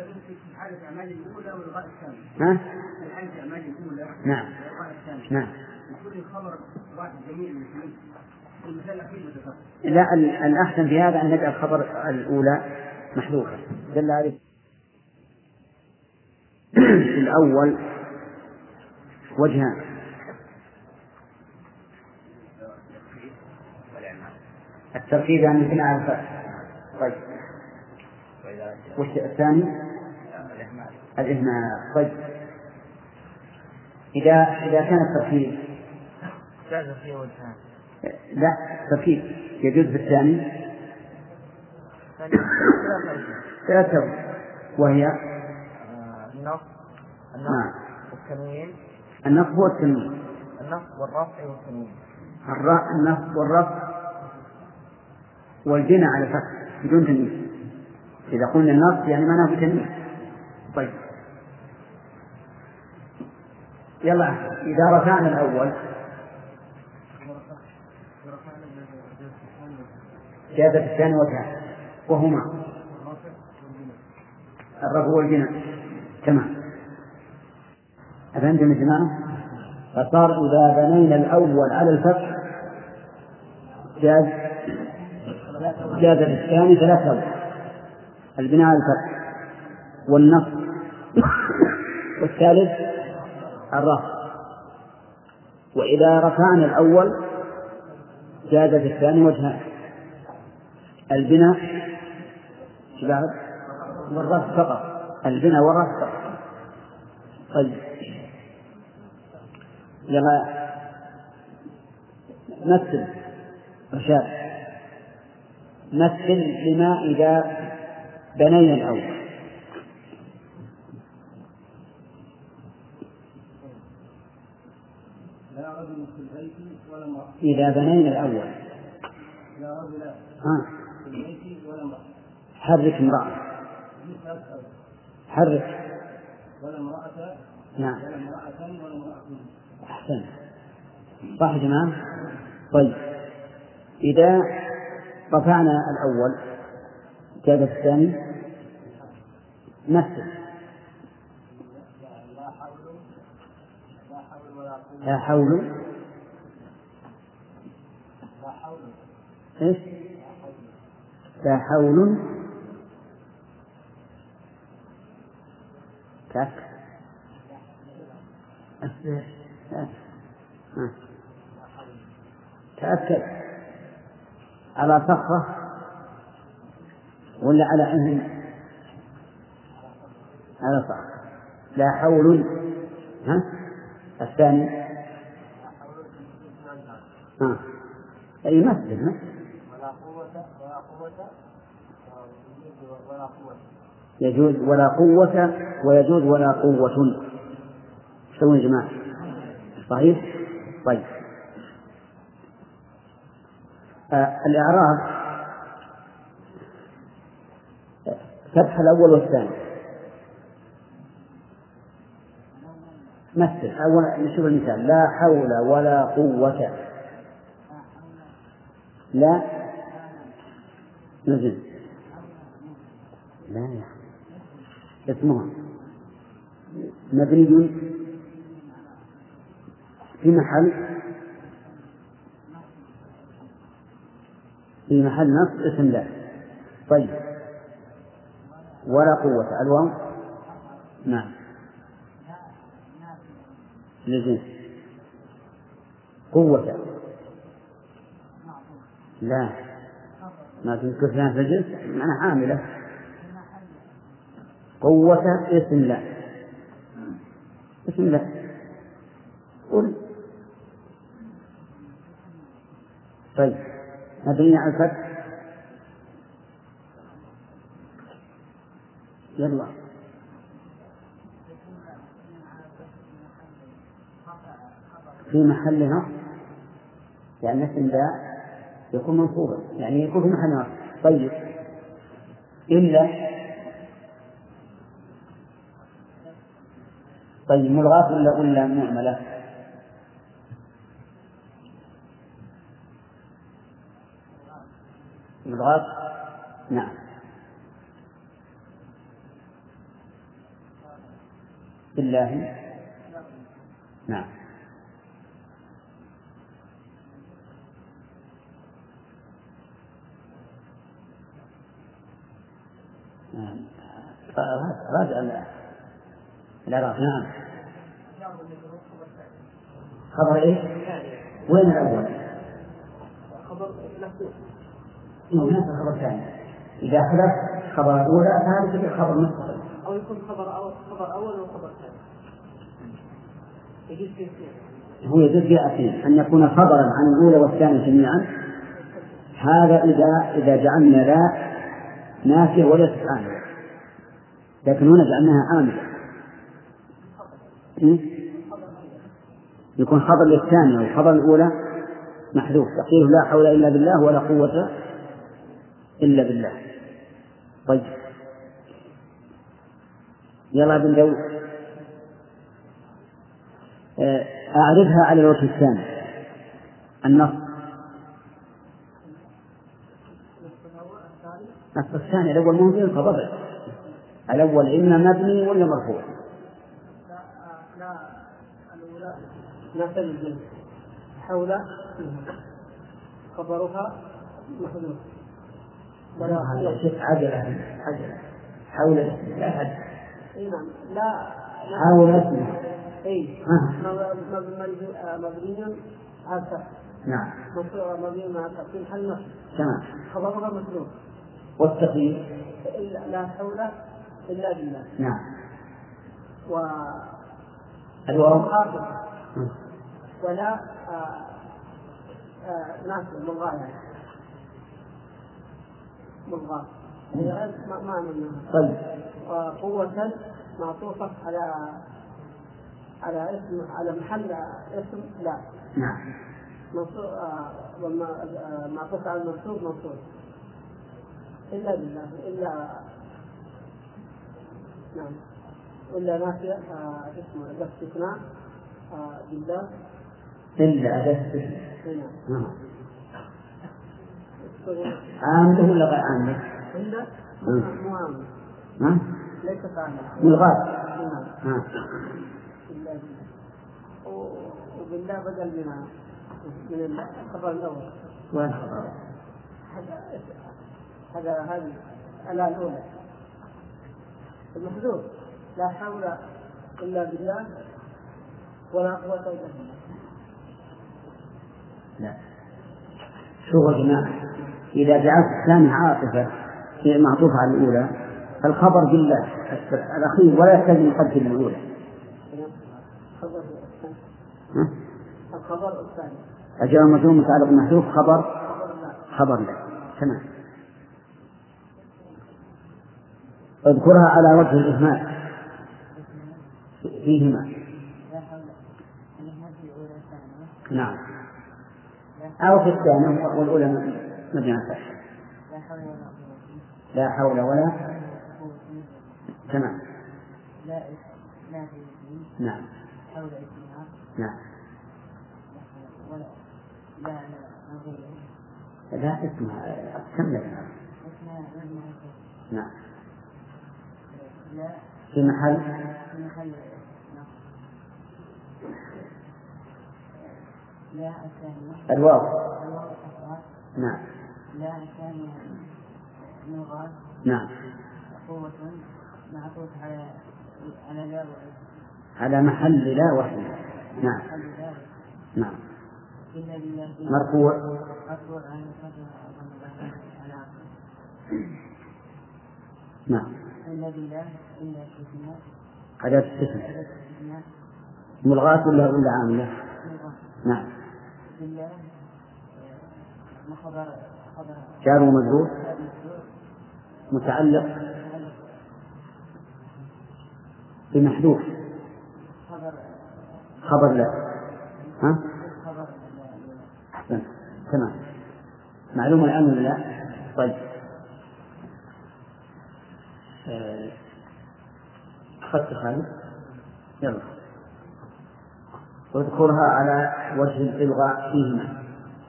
Speaker 3: ها؟ نعم. نعم. لا الأحسن في هذا أن نجعل الخبر الأولى محذوفة دل عليه. الأول وجهان: التركيب يعني يمكن على الفتح. طيب والشيء الثاني الإهمال. طيب إذا إذا كان التركيب لا تركيب يجوز في الثاني ثلاثة، وهي
Speaker 4: النصب والتنوين.
Speaker 3: النصب هو التنوين.
Speaker 4: النصب والرفع والتنوين.
Speaker 3: النصب والرفع والبناء على الفتح بدون تنوين. إذا قلنا النصب يعني معناه بتنوين. طيب يلا إذا رفعنا الأول جاز في الثاني وجهان وهما الرفع والبناء. تمام. أفهمتم يا جماعة؟ فصار إذا بنينا الأول على الفتح جاز جاز في الثاني ثلاث وجه: البناء على الفتح والنصب والثالث الرفع. وإذا رفعنا الأول جاز في الثاني وجهان: البناء والرفع فقط. البناء والرفع فقط. طيب يلا مثل رشاد، مثل لما إذا بنينا الأول.
Speaker 5: لا رجل في البيت ولا امرأة.
Speaker 3: إذا بنينا الأول
Speaker 5: لا رجل
Speaker 3: ها
Speaker 5: في البيت ولا امرأة.
Speaker 3: حرك امرأة، حرك
Speaker 5: ولا امرأة.
Speaker 3: نعم
Speaker 5: ولا امرأتان ولا امرأتين.
Speaker 3: أحسن صح يا جماعة. طيب إذا رفعنا الأول جاز الثاني مثل لا حول إيش لا حول كاك تأكد على صخرة ولا على أهل على صخرة. لا حول ها الثاني ها أي مثل ها
Speaker 5: ولا قوة ولا قوة ولا قوة.
Speaker 3: يجوز ولا قوة ويجوز ولا قوة. شو يا جماعة؟ صحيح. طيب آه الإعراب فتح الأول والثاني. مثل أول نشوف المثال: لا حول ولا قوة. لا نزل لا يا اسمها مبني في محل في محل نصب اسم لا. طيب ولا قوة الواو نعم لجنس. قوة لا ما تذكر فيها في الجنس معنى حاملة. قوة اسم لا اسم لا قل. طيب مبني على الفتح. يلا في محل نصب يعني اسم لا يكون منصوبا يعني يكون في محل نصب. طيب إلا طيب ملغاة ولا ولا مهملة؟ ملغاة نعم. بالله نعم. راجع العراق. نعم. خبر ايه؟ وين الأول؟
Speaker 5: خبر نفسه.
Speaker 3: إيه نفس الخبر الثاني. إذا حدث خبر الأولى فهذا خبر مستقل.
Speaker 5: أو يكون خبر أول خبر أول وخبر ثاني. يجوز فيه
Speaker 3: هو يجوز فيه أثنين أن يكون خبرا عن الأولى والثانية جميعا. هذا إذا إذا جعلنا لا نافية وليست عاملة، لكن هنا جعلناها عاملة يكون خبر للثانية وخبر الأولى محذوف. تقول لا حول إلا بالله ولا قوة إلا بالله. طيب يلا بن داود أعرفها على الوجه الثاني النص. نص الثاني الأول مو ينقض، الأول إما مبني ولا مرفوع.
Speaker 5: لا لا الأولى نفس الجنس حول خبرها محذوف
Speaker 3: هذا شيء عجلة عجلة حول لا حد
Speaker 5: اي نعم لا
Speaker 3: حول اسمه
Speaker 5: اي مبني على الفتح
Speaker 3: نعم
Speaker 5: مبني على الفتح في محل نصب
Speaker 3: تمام
Speaker 5: خبرها محذوف
Speaker 3: والتقييد
Speaker 5: لا حول الا بالله
Speaker 3: نعم
Speaker 5: و
Speaker 3: الواو
Speaker 5: ولا آه آه ناس ملغاة ملغاة ما ما منها
Speaker 3: طيب
Speaker 5: وقوة معطوفة على على اسم على محل اسم لا
Speaker 3: نعم
Speaker 5: منصوب آه معطوف على المنصوب منصوب إلا بالله إلا نعم إلا نافية آه اسمه الاستثناء آه بالله
Speaker 3: إلا أداة
Speaker 5: نعم
Speaker 3: عامله ولا غير عامله؟
Speaker 5: إلا مو عامل
Speaker 3: ها؟
Speaker 5: ليست عامل
Speaker 3: ملغاة
Speaker 5: نعم إلا بالله وبالله بدل من من الخبر الأول
Speaker 3: وين
Speaker 5: هذا هذا هذه الآية الأولى المحذوف لا حول إلا بالله ولا قوة إلا بالله.
Speaker 3: لا شو يا جماعة إذا جعلت الثاني عاطفة معطوفة على الأولى فالخبر بالله الأخير ولا يحتاج يقدم الأولى.
Speaker 5: الخبر الثاني الخبر الثاني
Speaker 3: الجواب مجرور متعلق محذوف خبر خبر لا تمام. اذكرها على وجه الإهمال فيهما نعم أو في الثاني والأولى مجنى لا حول ولا تمام نعم نعم لا اسمها كمل نعم في محل الواو نعم
Speaker 6: لا الثانية ملغاة
Speaker 3: نعم
Speaker 6: قوة معطوف على على لا
Speaker 3: على محل لا وحده نعم نعم مرفوع
Speaker 6: مرفوع على على
Speaker 3: نعم
Speaker 6: الذي لا إلا استثناء
Speaker 3: أداة استثناء ملغاة ولا ولا عاملة نعم
Speaker 6: بالله خبر خبر
Speaker 3: جار ومجرور متعلق بمحذوف
Speaker 6: خبر
Speaker 3: خبر لا ها
Speaker 6: خبر
Speaker 3: أحسن تمام معلومة الآن ولا لا؟ طيب أخذت خالد يلا واذكرها على وجه الإلغاء فيهما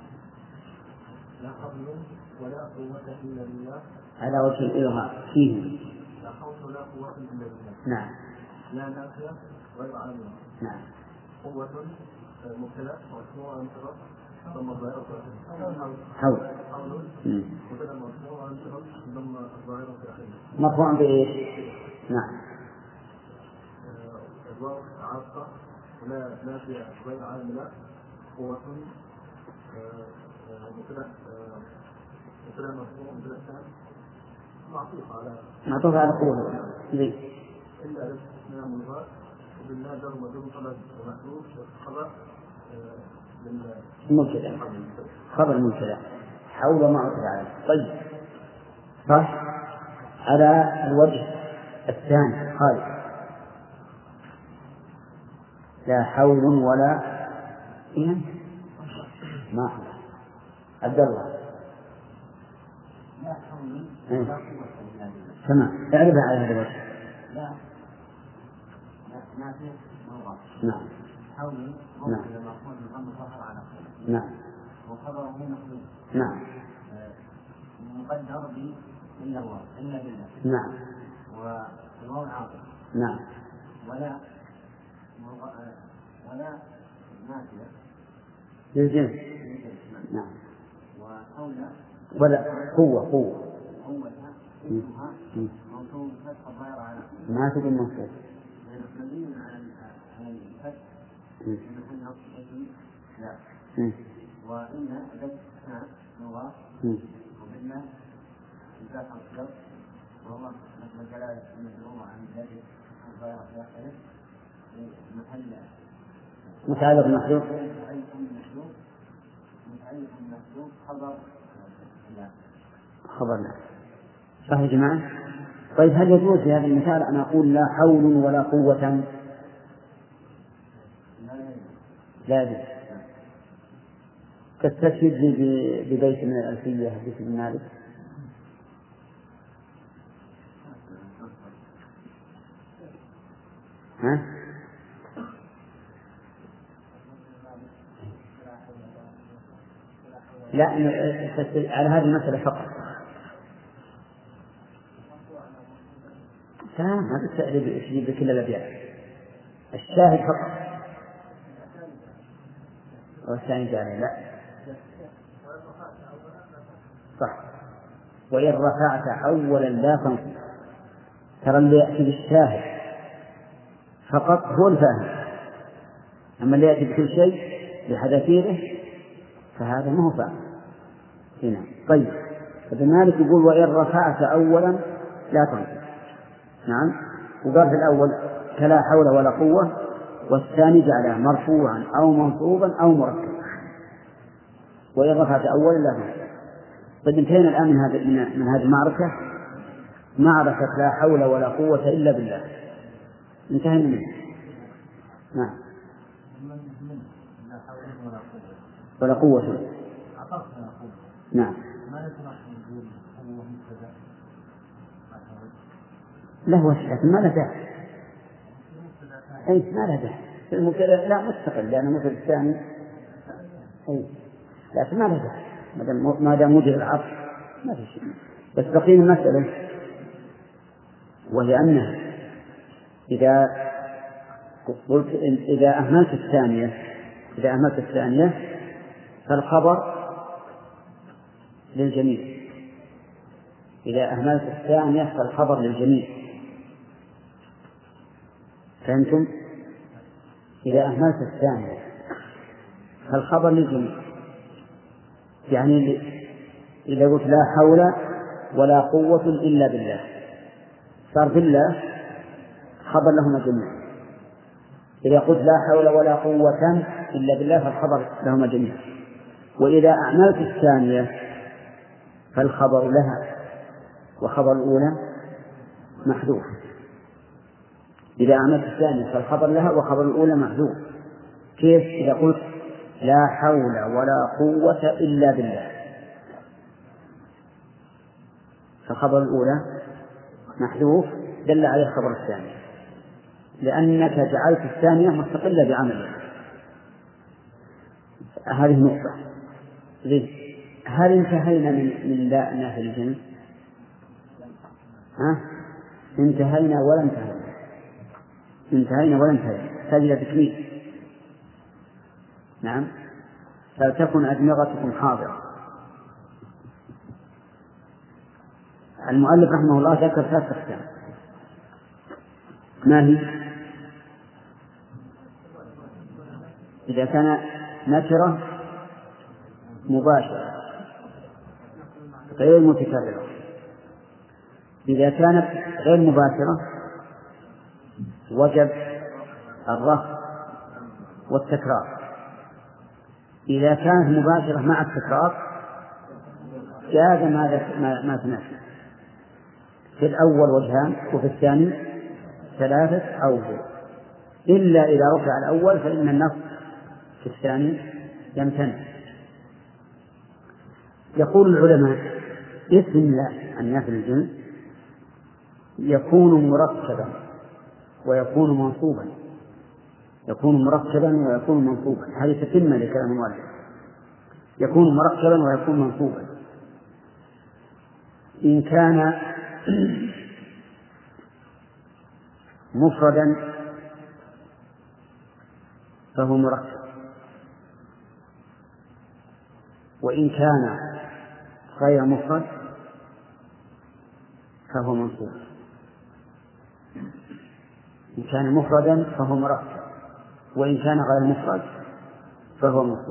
Speaker 5: لا حول ولا قوة إلا بالله
Speaker 3: على وجه الإلغاء فيهما
Speaker 5: لا حول ولا قوة إلا بالله
Speaker 3: نعم
Speaker 5: لا نافية غير عاملة
Speaker 3: نعم
Speaker 5: قوة مبتلى مرفوع انصراف ثم الظاهرة
Speaker 3: حول
Speaker 5: حول
Speaker 3: مم.
Speaker 5: مبتلى مرفوع انصراف ثم الظاهرة في آخره
Speaker 3: مرفوع بإيش؟ نعم
Speaker 5: الواو عاطفة ولا نافية غير عاملة قوة مبتلى مبتلى مرفوع مبتلى ثاني معطوف على
Speaker 3: معطوف على قوة زي
Speaker 5: إلا الاستثناء ملغاة وبالله جر مجرور طلب ومحذوف خبر
Speaker 3: مبتدأ خبر مبتدأ حول ما عطف عليه طيب صح على الوجه الثاني خالد لا حول ولا إيه؟ ما حول عبد الله
Speaker 6: لا حول
Speaker 3: إيه؟
Speaker 6: ولا قوة إلا بالله
Speaker 3: تمام اعرفها على هذا الوجه
Speaker 6: لا نافية ملغاة
Speaker 3: نعم
Speaker 6: حول
Speaker 3: نعم.
Speaker 6: موصل مرفوع بالضم ظهر على خير
Speaker 3: نعم
Speaker 6: وخبره محذوف
Speaker 3: نعم
Speaker 6: يقدر به إلا هو إلا بالله.
Speaker 3: نعم.
Speaker 6: والواو العاطف.
Speaker 3: نعم.
Speaker 6: ولا ولا نافية
Speaker 3: للجنس. نعم.
Speaker 6: وأولى
Speaker 3: ولا قوة قوة
Speaker 6: قوتها اسمها موصول فتح الظاهر على
Speaker 3: ما تقول منصوب.
Speaker 6: مبني على على الفتح في محل نصب اسم لا. وإن أداة استثناء لغة وبالله إنتاج الصدر وهو مثل الجلالة المجرومة عن ذلك الظاهر في آخره محل
Speaker 3: متعلق محذوف.
Speaker 6: متعلق بالمحذوف متعلق بالمحذوف خبر لا.
Speaker 3: خبر لا. صح يا جماعة؟ طيب هل يجوز في هذا المثال أن أقول لا حول ولا قوة؟ لا يجوز. تستشهد لي ببيت من الألفية حديث ابن مالك. ها؟ لا على هذه المسألة فقط. تمام ما تستأذن بكل الأبيات. الشاهد فقط. والثاني جاري لا. صح. وإن رفعت أولا لا تنصب. ترى اللي يأتي بالشاهد فقط هو الفاهم، أما اللي يأتي بكل شيء بحذافيره فهذا ما هو فاهم هنا. طيب ابن مالك يقول وإن رفعت أولا لا تنصب. نعم. وقال في الأول فلا حول ولا قوة، والثاني جعله مرفوعا أو منصوبا أو مركبا. وإن رفعت أولا لا تنصب. طيب انتهينا الآن من هذه من هذه المعركة، معركة لا حول ولا قوة إلا بالله، انتهينا منها. نعم. ولا قوة. نعم. له وجه لكن ما له داعي. أي ما له داعي. المبتدأ لا مستقل لأنه مثل الثاني. أي لكن ما له داعي ما دام وجه العطف ما في شيء. بس بقي المسألة وهي أنها إذا قلت إذا أهملت الثانية إذا أهملت الثانية فالخبر للجميع. إذا أهملت الثانية فالخبر للجميع. فهمتم؟ إذا أهملت الثانية فالخبر للجميع. يعني إذا قلت لا حول ولا قوة إلا بالله صار بالله خبر لهما جميعا. إذا قلت لا حول ولا قوة إلا بالله فالخبر لهما جميعا. وإذا أعملت الثانية فالخبر لها وخبر الأولى محذوف. إذا أعملت الثانية فالخبر لها وخبر الأولى محذوف. كيف؟ إذا قلت لا حول ولا قوة إلا بالله فخبر الأولى محذوف دل عليه خبر الثانية، لأنك جعلت الثانية مستقلة بعملها. هذه نقطة. هل انتهينا من من لا نافي الجنس؟ ها؟ انتهينا ولا انتهينا؟ انتهينا ولا انتهينا؟ هذه تكميل. نعم. فلتكن أدمغتكم حاضرة. المؤلف رحمه الله ذكر ثلاث أقسام. ما هي؟ إذا كان نكرة مباشرة غير متكررة. إذا كانت غير مباشرة وجب الرفع والتكرار. إذا كانت مباشرة مع التكرار جاز ما ما تنافي. في الأول وجهان وفي الثاني ثلاثة أوجه، إلا إذا رفع الأول فإن النص في الثاني يمتنع. يقول العلماء اسم الله النافي للجنس يكون مركبا ويكون منصوبا. يكون مركبا ويكون منصوبا. هذه تتمة لكلام المؤلف. يكون مركبا ويكون منصوبا. إن كان مفردا فهو مركب، وإن كان غير مفرد فهو منصوب. إن كان مفردا فهو مركب، وإن كان غير مفرد فهو منصوب.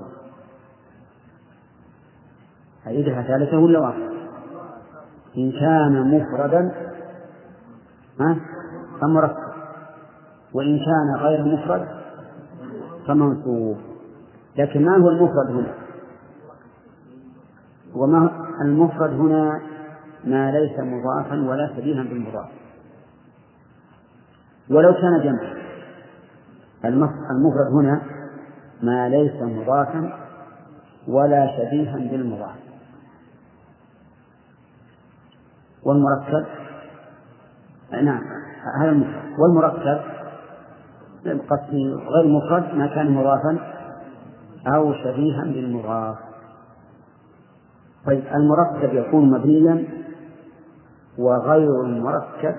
Speaker 3: أعيدها ثالثة ولا واحدة؟ إن كان مفردا فمركب، وإن كان غير مفرد فمنصوب. لكن ما هو المفرد هنا؟ وما المفرد هنا؟ ما ليس مضافا ولا شبيها بالمضاف، ولو كان جمعا. المفرد هنا ما ليس مضافا ولا شبيها بالمضاف. والمركب نعم هذا المفرد. والمركب قسم غير مفرد ما كان مضافا أو شبيها بالمضاف. طيب المركب يكون مبنيا، وغير المركب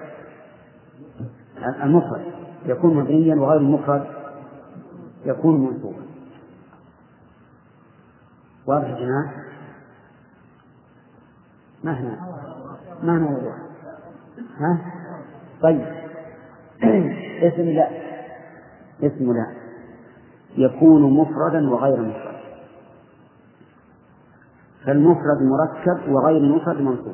Speaker 3: المفرد يكون مبنيا وغير المفرد يكون منصوبا. واضح يا جماعة؟ ما هنا ما هنا وضوح. ها؟ طيب اسم لا اسم لا يكون مفردا وغير مفرد، فالمفرد مركب وغير المفرد منصوب.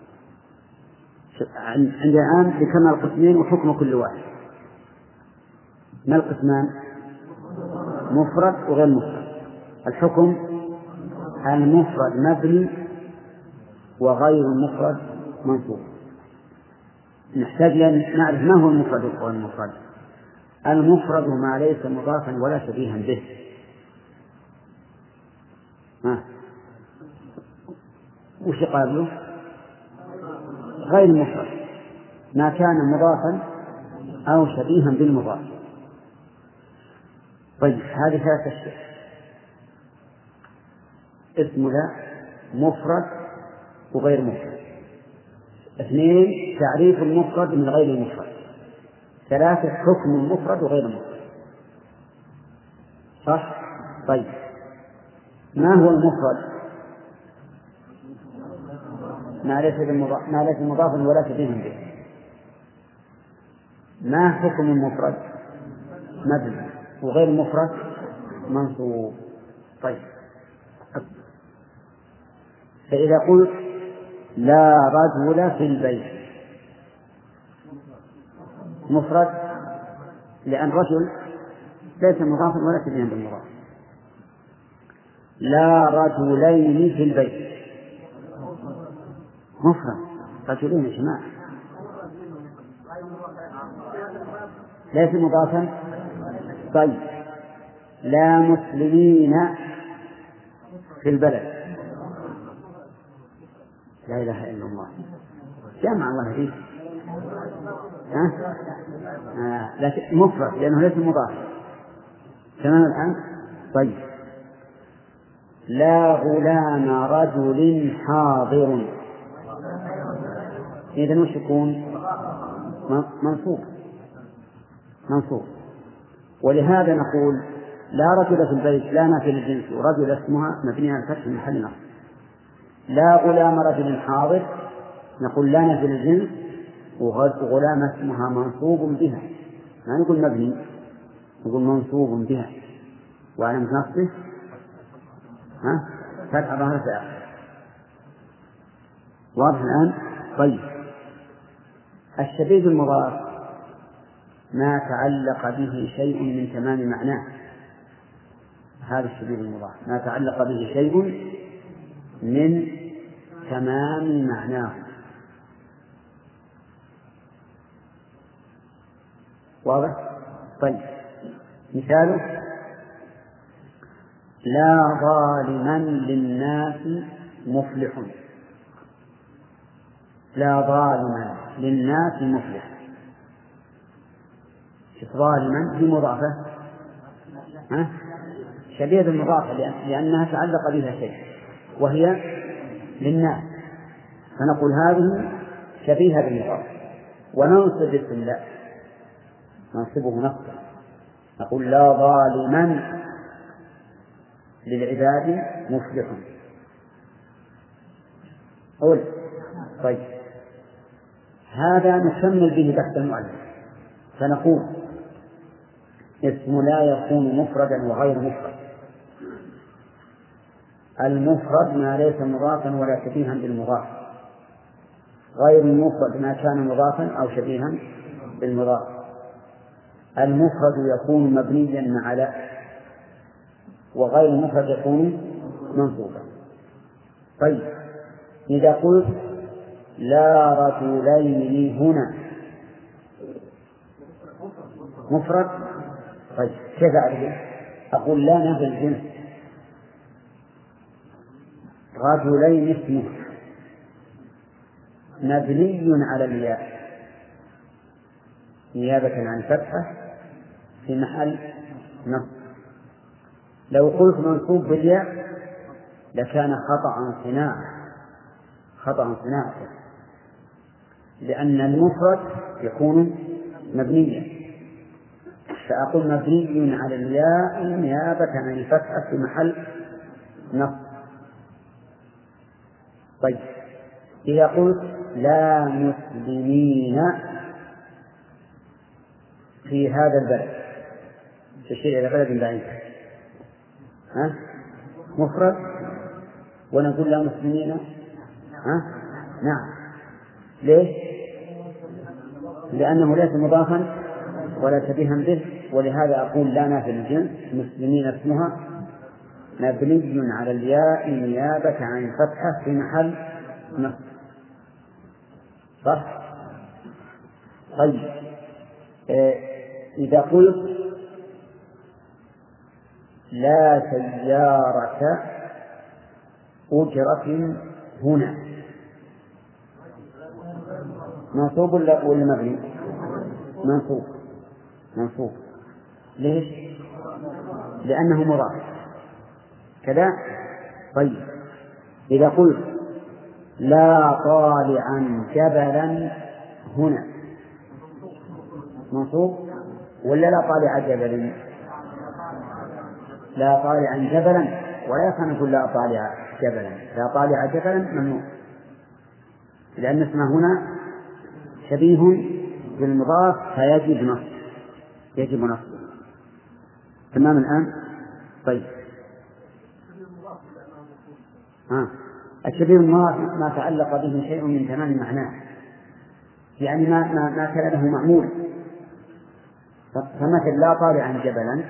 Speaker 3: عند الآن ذكرنا القسمين وحكم كل واحد. ما القسمان؟ مفرد وغير مفرد. الحكم المفرد مبني وغير المفرد منصوب. نحتاج أن نعرف ما هو المفرد وغير المفرد. المفرد ما ليس مضافا ولا شبيها به. ها وش قابله؟ غير المفرد ما كان مضافا أو شبيها بالمضاف. طيب هذه ثلاثة أشياء: اسم لا، مفرد وغير مفرد. اثنين تعريف المفرد من غير المفرد. ثلاثة حكم المفرد وغير المفرد. صح؟ طيب ما هو المفرد؟ ما ليس بالمضاف ما ليس مضافا ولا شبيها به. ما حكم المفرد؟ مبني، وغير المفرد منصوب. طيب فإذا قلت لا رجل في البيت مفرد، لأن رجل ليس مضافا ولا شبيها بالمضاف. لا رجلين في البيت مفرد، رجلين يا جماعة ليس مضافا. طيب لا مسلمين في البلد، لا إله إلا الله، جمع الله فيه. ها؟ آه. لكن مفرد لأنه ليس مضاف. تمام الآن؟ طيب لا غلام رجل حاضر، إذن وش يكون؟ منصوب منصوب. ولهذا نقول لا رجل في البيت لا نافي للجنس، ورجل اسمها مبني على الفتح في محل نصب. لا غلام رجل حاضر نقول لا نافي للجنس، وغلام اسمها منصوب بها، ما نقول مبني، نقول منصوب بها وعلامة نصبه ها فتح ظهر في. واضح الآن؟ طيب الشبيه المضاف ما تعلق به شيء من تمام معناه. هذا الشبيه المضاف ما تعلق به شيء من تمام معناه. واضح؟ طيب مثاله لا ظالما للناس مفلح. لا ظالما للناس مفلح. ظالما في مضافة ها؟ شبيه المضافة لأنها تعلق بها شيء وهي للناس، فنقول هذه شبيهة بالمضاف، وننصب اسم لا، ننصبه نصبا، نقول لا ظالما للعباد مفلح. قول طيب، هذا نكمل به تحت المؤلف، فنقول اسم لا يكون مفردا وغير مفرد. المفرد ما ليس مضافا ولا شبيها بالمضاف، غير المفرد ما كان مضافا أو شبيها بالمضاف. المفرد يكون مبنيا على، وغير المفرد يكون منصوبا. طيب إذا قلت لا رجلين هنا مفرد، طيب كيف أعرف؟ أقول لا نفي الجنس، رجلين اسمه مبني على الياء نيابة عن فتحة في محل نصب. لو قلت منصوب بالياء لكان خطأ صناعة، خطأ صناعة، لأن المفرد يكون مبنيا، فأقول مبني على الياء نيابة عن الفتحة في محل نصب. طيب إذا قلت لا مسلمين في هذا البلد، تشير إلى بلد بعيد، ها مفرد، ونقول لا مسلمين، ها نعم، ليش؟ لأنه ليس مضافا ولا شبيها به، ولهذا أقول لا نافي الجنس، مسلمين اسمها مبني على الياء نيابة عن الفتحة في محل نصب. صح؟ طيب إذا قلت لا سيارة أجرة هنا، منصوب ولا مبني؟ منصوب، منصوب. ليش؟ لأنه مضاف كذا. طيب إذا قلت لا طالعا جبلا هنا، منصوب ولا لا طالع جبل؟ لا طالعا جبلا، ولا يكون نقول لا طالع جبلا، لا طالع جبلا ممنوع، لأن اسمه هنا شبيه بالمضاف فيجب نصب، يجب نصب. تمام الآن؟ طيب ها الشبيه بالمضاف ما تعلق به شيء من تمام معناه، يعني ما ما, ما كان له معمول. فمثل لا طالعا جبلا،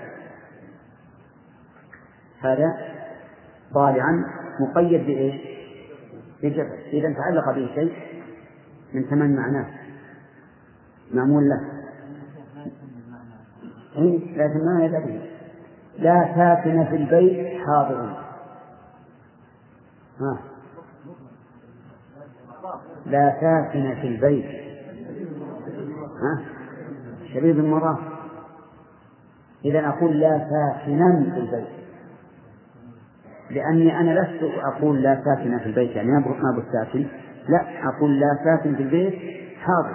Speaker 3: هذا طالعا مقيد بإيش؟ بجبل، إذا تعلق به شيء من تمام معناه معمول له. إيه؟ لكن ما يدري. لا ساكن في البيت حاضر، ها لا ساكن في البيت، ها شبيه بالمضاف. إذا أقول لا ساكنا في البيت، لأني أنا لست أقول لا ساكن في البيت يعني ما بالساكن، لا أقول لا ساكن في البيت حاضر،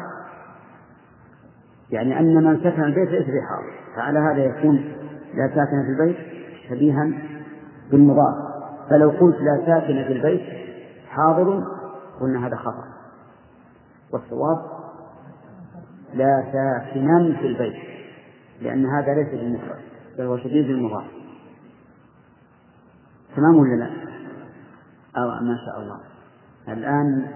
Speaker 3: يعني أن من سكن البيت ليس بحاضر، فعلى هذا يكون لا ساكن في البيت شبيها بالمضاف. فلو قلت لا ساكن في البيت حاضر قلنا هذا خطأ، والصواب لا ساكنا في البيت، لأن هذا ليس بالمفرد بل هو شبيه بالمضاف. تمام ولا لا؟ أو ما شاء الله. الآن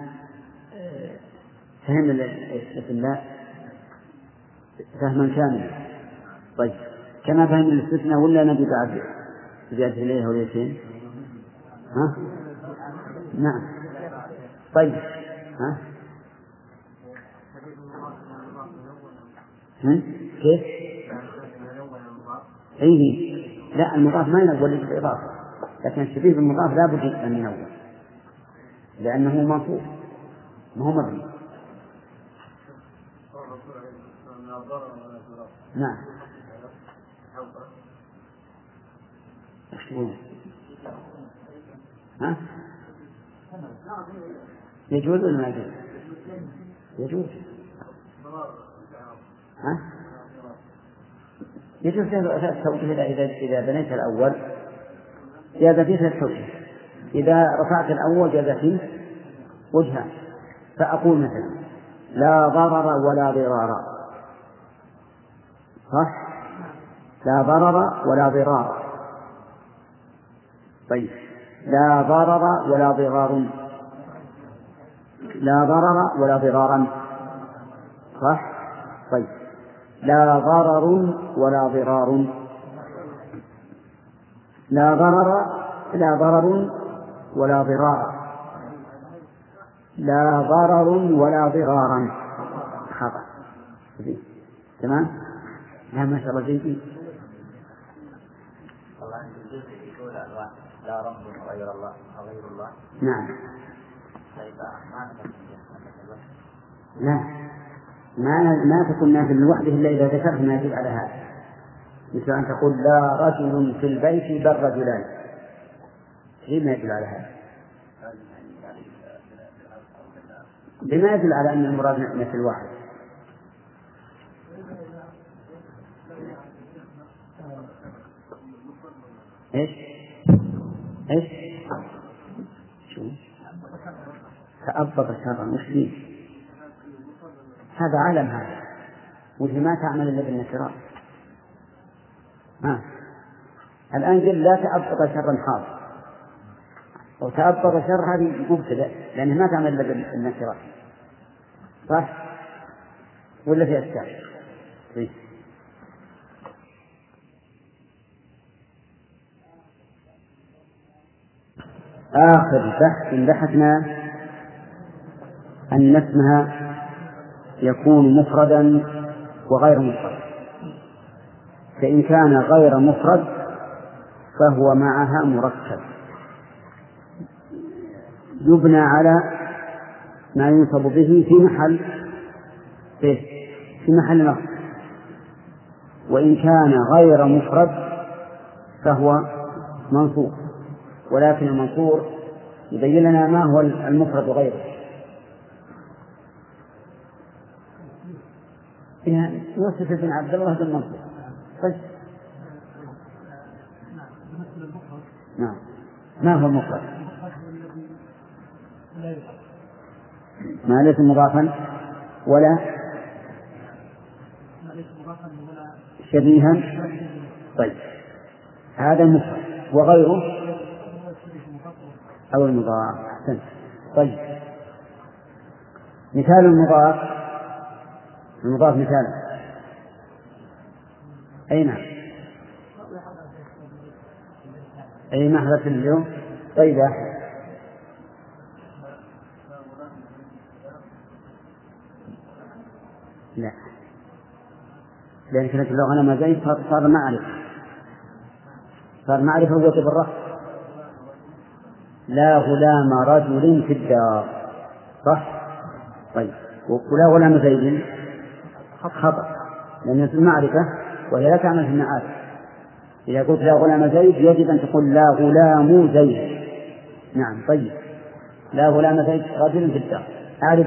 Speaker 3: فهم الاسم لا فهما كاملا. طيب كما فهم الاستثناء ولا نبي بعد زيادة إليه وليتين؟ ها؟ نعم. طيب ها؟ هم؟ كيف؟ أيه لا المضاف ما ينول بالإضافة، لكن الشبيه بالمضاف لا بد أن ينول لأنه منصوب ما هو مبني. نعم. ها؟ يجوز ولا ما يجوز؟ يجوز. ها؟ يجوز ثلاث توجيه إذا إذا بنيت الأول جاز فيه ثلاث توجيه، إذا رفعت الأول جاز فيه وجهان. فأقول مثلا لا ضرر ولا ضرار، صح؟ لا ضرر ولا ضرار. طيب لا ضرر ولا ضرار، لا ضرر ولا ضرارا، صح؟ طيب لا ضرر ولا ضرار، لا ضرر لا ضرر ولا ضرار، لا ضرر ولا ضرارا. خطأ. تمام؟ لا ما شاء الله جيد.
Speaker 6: لا رب غير الله غير الله.
Speaker 3: نعم. لا ما ما تكون نافل لوحده إلا إذا ذكرت ما يدل على هذا، مثل أن تقول لا رجل في البيت بل رجلان، شيء ما يدل على هذا، بما يدل على أن المراد مثل واحد. إيش إيش شو تأبط شرا مسلم، هذا عالم هذا، وهي ما تعمل إلا بالنكرات. ها الآن قل لا تأبط شرا حاضر، وتأبط شر هذه مبتدأ لأنها ما تعمل إلا بالنكرات، صح ولا في أشكال؟ طيب. آخر بحث بحثنا أن اسمها يكون مفردا وغير مفرد، فإن كان غير مفرد فهو معها مركب يبنى على ما ينصب به في محل في محل نصب، وإن كان غير مفرد فهو منصوب، ولكن المنصور يبين لنا ما هو المفرد وغيره. يعني يوسف بن عبد الله بن منصور. طيب نعم ما هو المفرد؟ ما ليس مضافا ولا شبيها. طيب هذا المفرد، وغيره أو المضاف. أحسنت. طيب مثال المضاف، المضاف مثال أي نعم أي محذف اليوم. طيب لا لأن كانت اللغة لما زي صار معرفة، صار معرفة وجه بالرفع. لا غلام رجل في الدار، صح؟ طيب ولا غلام زيد خطأ لأن المعرفة وهي لا تعمل في المعارف. إذا قلت لا غلام زيد يجب أن تقول لا غلام زيد. نعم. طيب لا غلام زيد رجل في الدار، أعرف.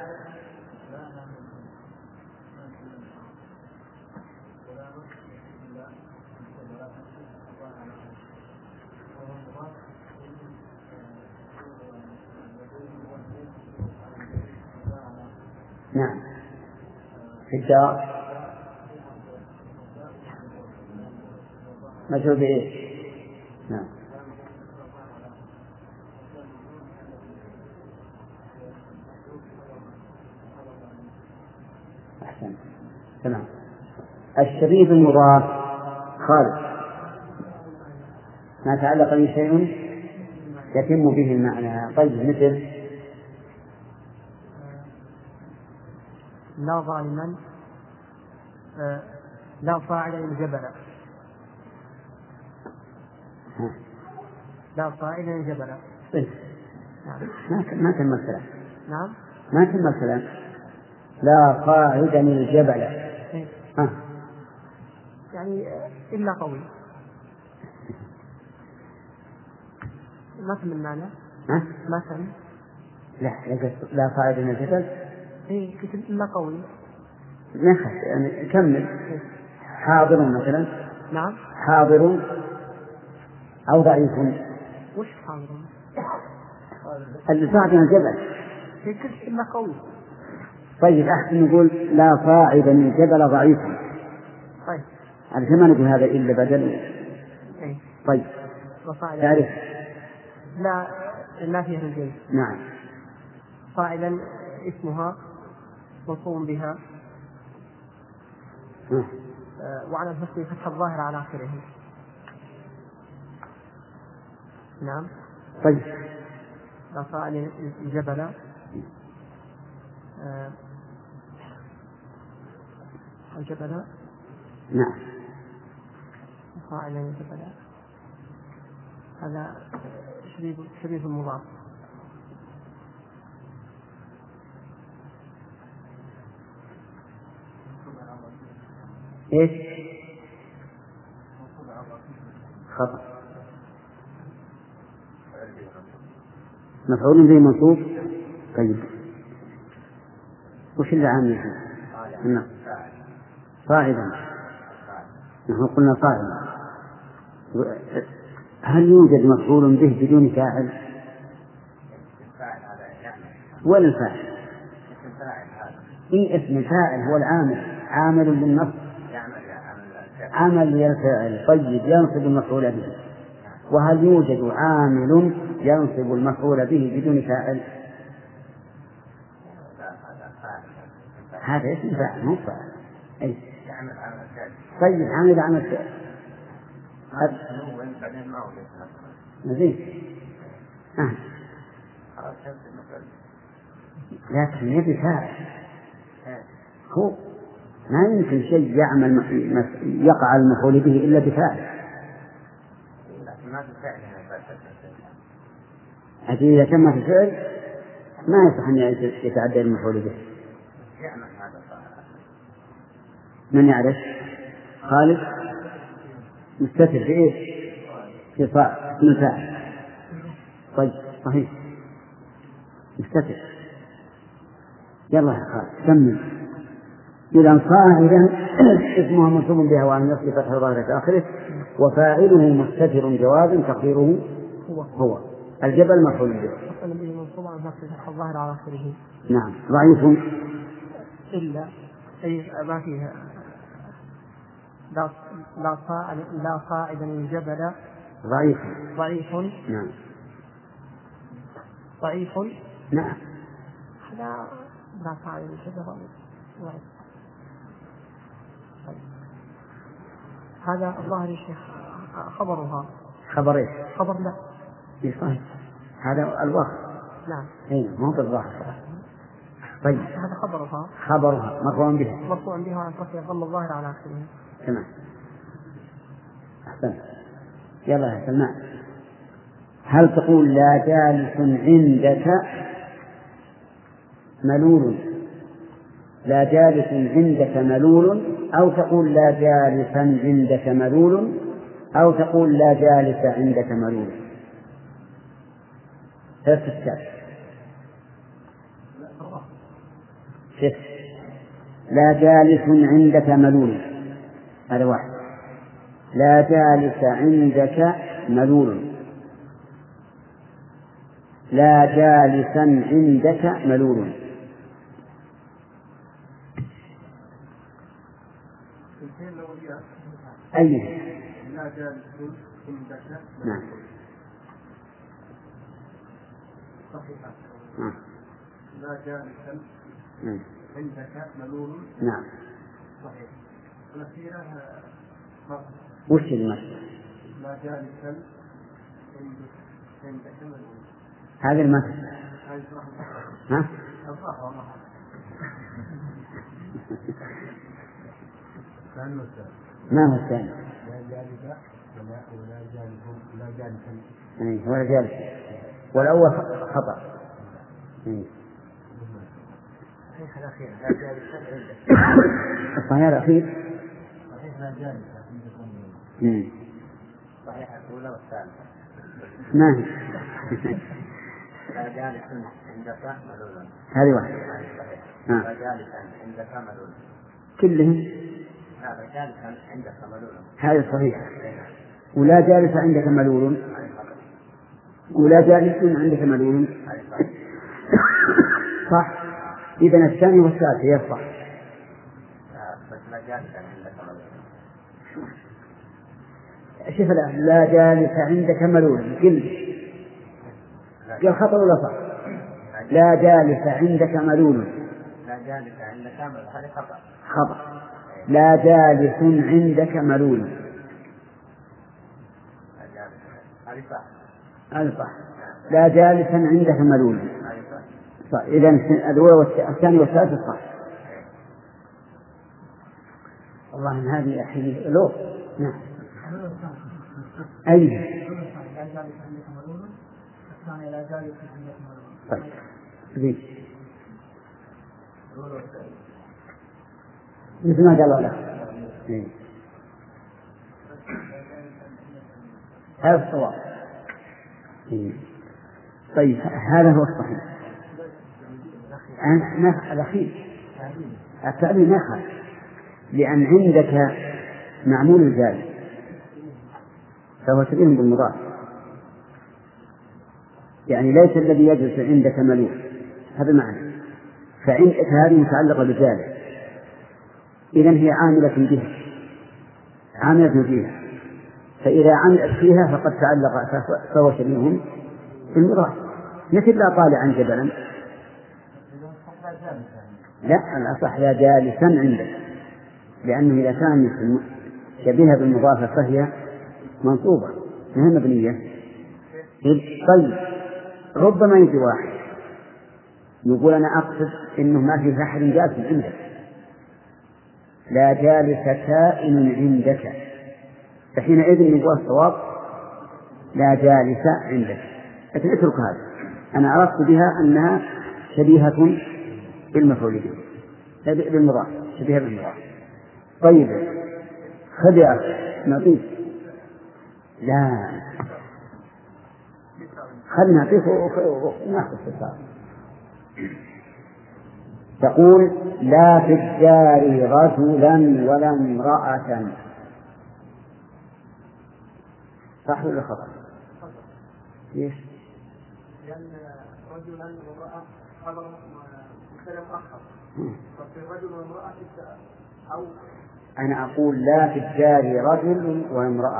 Speaker 3: نعم في الدار مجهول بإيش؟ نعم أحسن. تمام. الشبيه المضاف خالص ما تعلق به شيء يتم به المعنى. طيب مثل
Speaker 4: لا ظالما آه لا فاعل الجبل، لا فاعل الجبل.
Speaker 3: طيب ما ما تم الكلام.
Speaker 4: نعم
Speaker 3: ما تم الكلام. لا قاعدا الجبل. ها
Speaker 4: يعني إلا قوي ما تم المعنى.
Speaker 3: ها
Speaker 4: ما تم
Speaker 3: لا لا صاعدا من الجبل.
Speaker 4: إيه كتب إلا قوي.
Speaker 3: نخف يعني كمل. حاضر مثلا.
Speaker 4: نعم.
Speaker 3: حاضر أو ضعيف.
Speaker 4: وش حاضر؟
Speaker 3: اللي صاعد من الجبل.
Speaker 4: إيه كتب إلا قوي.
Speaker 3: طيب أحسن نقول لا صاعدا من الجبل ضعيف.
Speaker 4: طيب.
Speaker 3: علشان ما نقول هذا إلا بدل.
Speaker 4: إيه.
Speaker 3: طيب.
Speaker 4: تعرف. لا لا فيها الجيش.
Speaker 3: نعم.
Speaker 4: صاعدا اسمها منصوب بها آه وعلى الفتح فتح الظاهر على آخره. نعم.
Speaker 3: طيب.
Speaker 4: لا صاعدا الجبل آه الجبل.
Speaker 3: نعم.
Speaker 4: صاعدا الجبل هذا شبيه شبيه المضاف.
Speaker 3: إيش؟ خطأ. مفعول به منصوب. طيب وش اللي عامل فيه؟ صاعدا. نحن قلنا صاعدا. هل يوجد مفعول به بدون فاعل؟ ولا الفاعل؟ إيه اسم الفاعل هو العامل، عامل للنصب، عمل للفاعل. طيب ينصب المفعول به. وهل يوجد عامل ينصب المفعول به بدون فاعل؟ هذا اسم فاعل مو فاعل. أي. طيب عامل عمل فاعل. زين. آه. لكن يبي فاعل. هو ما يمكن شيء يعمل يقع المفعول به إلا بفاعل. إذا تم الفعل ما يصح أن يتعدى المفعول به. من يعرف؟ خالد مستتر في إيش؟ في صاع اسم الفاعل. طيب صحيح مستتر. يلا يا خالد كمل. إذا صاعدا اسمها منصوب بها وعن نفسه فتح ظاهر في آخره وفاعله مستتر جواب تقديره هو, هو. الجبل مفعول به.
Speaker 4: منصوب عن نفسه فتح الظاهر على آخره.
Speaker 3: نعم. ضعيف
Speaker 4: إلا أي ما فيها لا لا صاعدا لا صاعدا الجبل.
Speaker 3: ضعيف.
Speaker 4: ضعيف.
Speaker 3: نعم.
Speaker 4: ضعيف.
Speaker 3: نعم.
Speaker 4: لا لا صاعدا الجبل ضعيف. هذا الظاهر يا شيخ خبرها.
Speaker 3: خبر ايش؟
Speaker 4: خبر لا.
Speaker 3: صحيح. هذا الوصف.
Speaker 4: نعم.
Speaker 3: اي مو بالظاهر. طيب.
Speaker 4: هذا خبرها.
Speaker 3: خبرها مرفوع بها.
Speaker 4: مرفوع بها عن فتح ظل الظاهر على آخره.
Speaker 3: تمام. أحسن. يلا يا سلمان. هل تقول لا جالس عندك ملول؟ لا جالس عندك ملول، أو تقول لا جالسا عندك ملول، أو تقول لا جالس عندك ملول. ثلاث أشكال. شف. لا جالس عندك ملول هذا واحد. لا جالس عندك ملول. لا جالسا عندك ملول. أيه؟
Speaker 5: لا جالس عندك.
Speaker 3: نعم.
Speaker 5: صحيحة.
Speaker 3: نعم.
Speaker 5: لا جالسا عندك ملول.
Speaker 3: نعم.
Speaker 5: صحيح. الأخيرة
Speaker 3: وش المثل؟
Speaker 5: لا جالسا عندك ملول.
Speaker 3: هذا المثل. ها؟ ما هو الثاني؟
Speaker 5: لا جالسا ولا ولا جالس لا جالسا.
Speaker 3: إيه ولا جالس. والأول خطأ. إيه.
Speaker 6: صحيح الأخير لا جالسا عندك.
Speaker 3: الصحيح الأخير.
Speaker 6: صحيح لا جالسا عندكم.
Speaker 3: إيه.
Speaker 6: صحيح الأولى والثالثة.
Speaker 3: ما هي؟
Speaker 6: لا جالس عندك ملولا.
Speaker 3: هذه واحدة.
Speaker 6: لا جالس عندك ملولا.
Speaker 3: كلهم.
Speaker 6: لا جالس عندك ملولا.
Speaker 3: هذا صحيح. ولا جالس عندك ملول. ولا جالس عندك ملول. صح. إذا الثاني والثالث يصح.
Speaker 6: بس لا جالس عندك ملولا.
Speaker 3: شوف الآن لا جالس عندك ملول قل قال خطأ ولا صح؟ لا جالس عندك ملول.
Speaker 6: لا جالس عندك ملول هذا خطأ.
Speaker 3: خطأ. لا جالس عندك ملول.
Speaker 6: لا جالس هذا صح.
Speaker 3: هذا صح. لا جالسا عندك ملول. صح. إذا الأولى والثاني والثالث صح. والله من هذه أحيي لو. نعم. أي. طيب. ليش؟ مثل ما قال الله. هذا الصواب. طيب هذا هو الصحيح. أنا الأخير التعليم نخل لأن عندك معمول الجاري فهو شبيه بالمضاف، يعني ليس الذي يجلس عندك ملول هذا معنى. فعندك هذه متعلقة بالجاري إذن هي عاملة بها عاملة فيها، فإذا عملت فيها فقد تعلق فهو شبيه بالمضاف. مثل لا طالعا جبلا. لا الأصح لا جالسا عندك، لأنه إذا كان شبيهة بالمضافة فهي منصوبة ما هي مبنية. طيب ربما يجي واحد يقول أنا أقصد إنه ما في أحد جالس عندك. لا جالس كائن عندك، فحينئذ يقول الصواب لا جالس عندك. لكن اترك هذا، أنا عرفت بها أنها شبيهة بالمفعول به بالمضاف، شبيهة بالمضاف. طيب خذ يا أخي نعطيك. لا خل نعطيك ونأخذ في الصلاة. تقول لا في الدار رجلا ولا امرأة. صح ولا خطأ؟ ليش؟
Speaker 5: لأن رجلا وامرأة خبر مبتدأ مؤخر، ففي رجل وامرأة أو
Speaker 3: أنا أقول لا في الدار رجل وامرأة.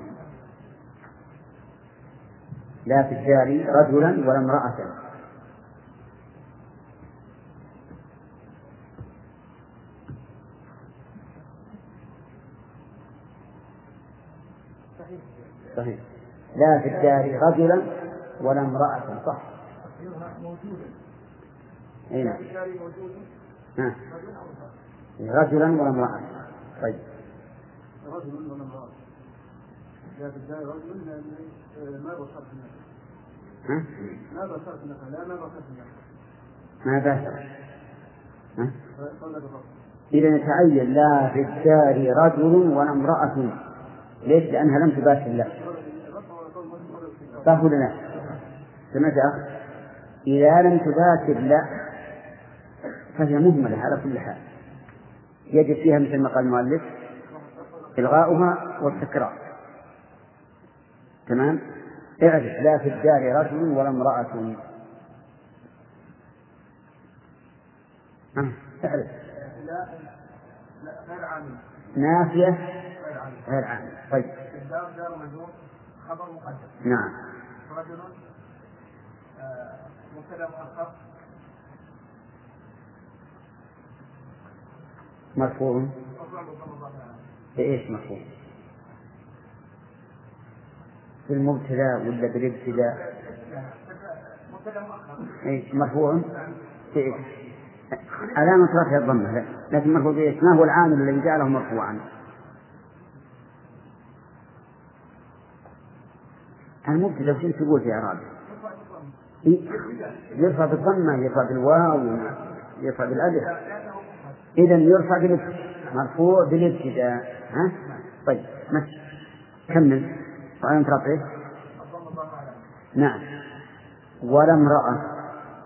Speaker 3: لا في الدار رجلا ولا امرأة. صحيح. لا في الدار رجلا ولا امرأة. صح. أين؟ ها. رجلا ولا امرأة. طيب.
Speaker 5: رجل ولا امرأة. لا في الدار رجل لأن ما بصرت النفس.
Speaker 3: ها؟
Speaker 5: ما بصرت النفس. لا ما بصرت النفس.
Speaker 3: ما باشر. ها؟ إذا يتعين لا في الدار رجل ولا امرأة. ليش؟ لأنها لم تباشر له. صح ولا لا؟ سمعت أخ؟ إذا لم تباشر لا فهي مهملة على كل حال، يجب فيها مثل ما قال المؤلف إلغاؤها والتكرار. تمام؟ اعرف لا في الدار رجل ولا امرأة. اعرف نافية غير عامل. طيب.
Speaker 5: الدار دار مجرور خبر مقدم.
Speaker 3: نعم.
Speaker 5: رجل مبتدأ مؤخر
Speaker 3: مرفوع. بإيش مرفوع؟ بالمبتدأ ولا بالابتداء؟
Speaker 5: مبتدأ مؤخر.
Speaker 3: إيش مرفوع؟ بإيش؟ علامة رفع الضمة، لكن مرفوع بإيش؟ ما هو العامل الذي جعله مرفوعا؟ المبتدأ وش تقول في إعرابه؟ يرفع بالضمة، يرفع بالواو، يرفع بالألف. إذا يرفع بالابتداء، مرفوع بالابتداء. ها؟ طيب ماشي كمل. وعلامة رفعه نعم ولا امرأة.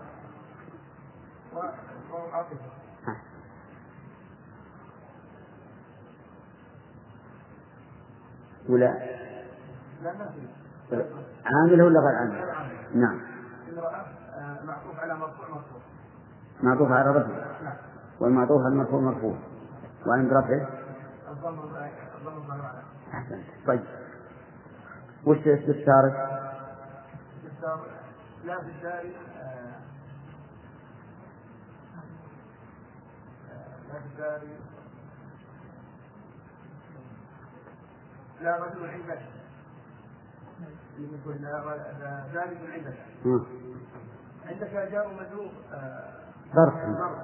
Speaker 3: ولا عامل ولا غير عامل؟ نعم.
Speaker 5: معطوف على مرفوع مرفوع.
Speaker 3: معطوف على رفع. والمعطوف على المرفوع مرفوع. وعند رفعه
Speaker 5: الضم الضم على.
Speaker 3: أحسنت. طيب وش استفسارك؟
Speaker 5: لا في الدار لا في الدار لا رجل عندك يقول لا ذلك عندك عندك جار مجرور
Speaker 3: ظرف.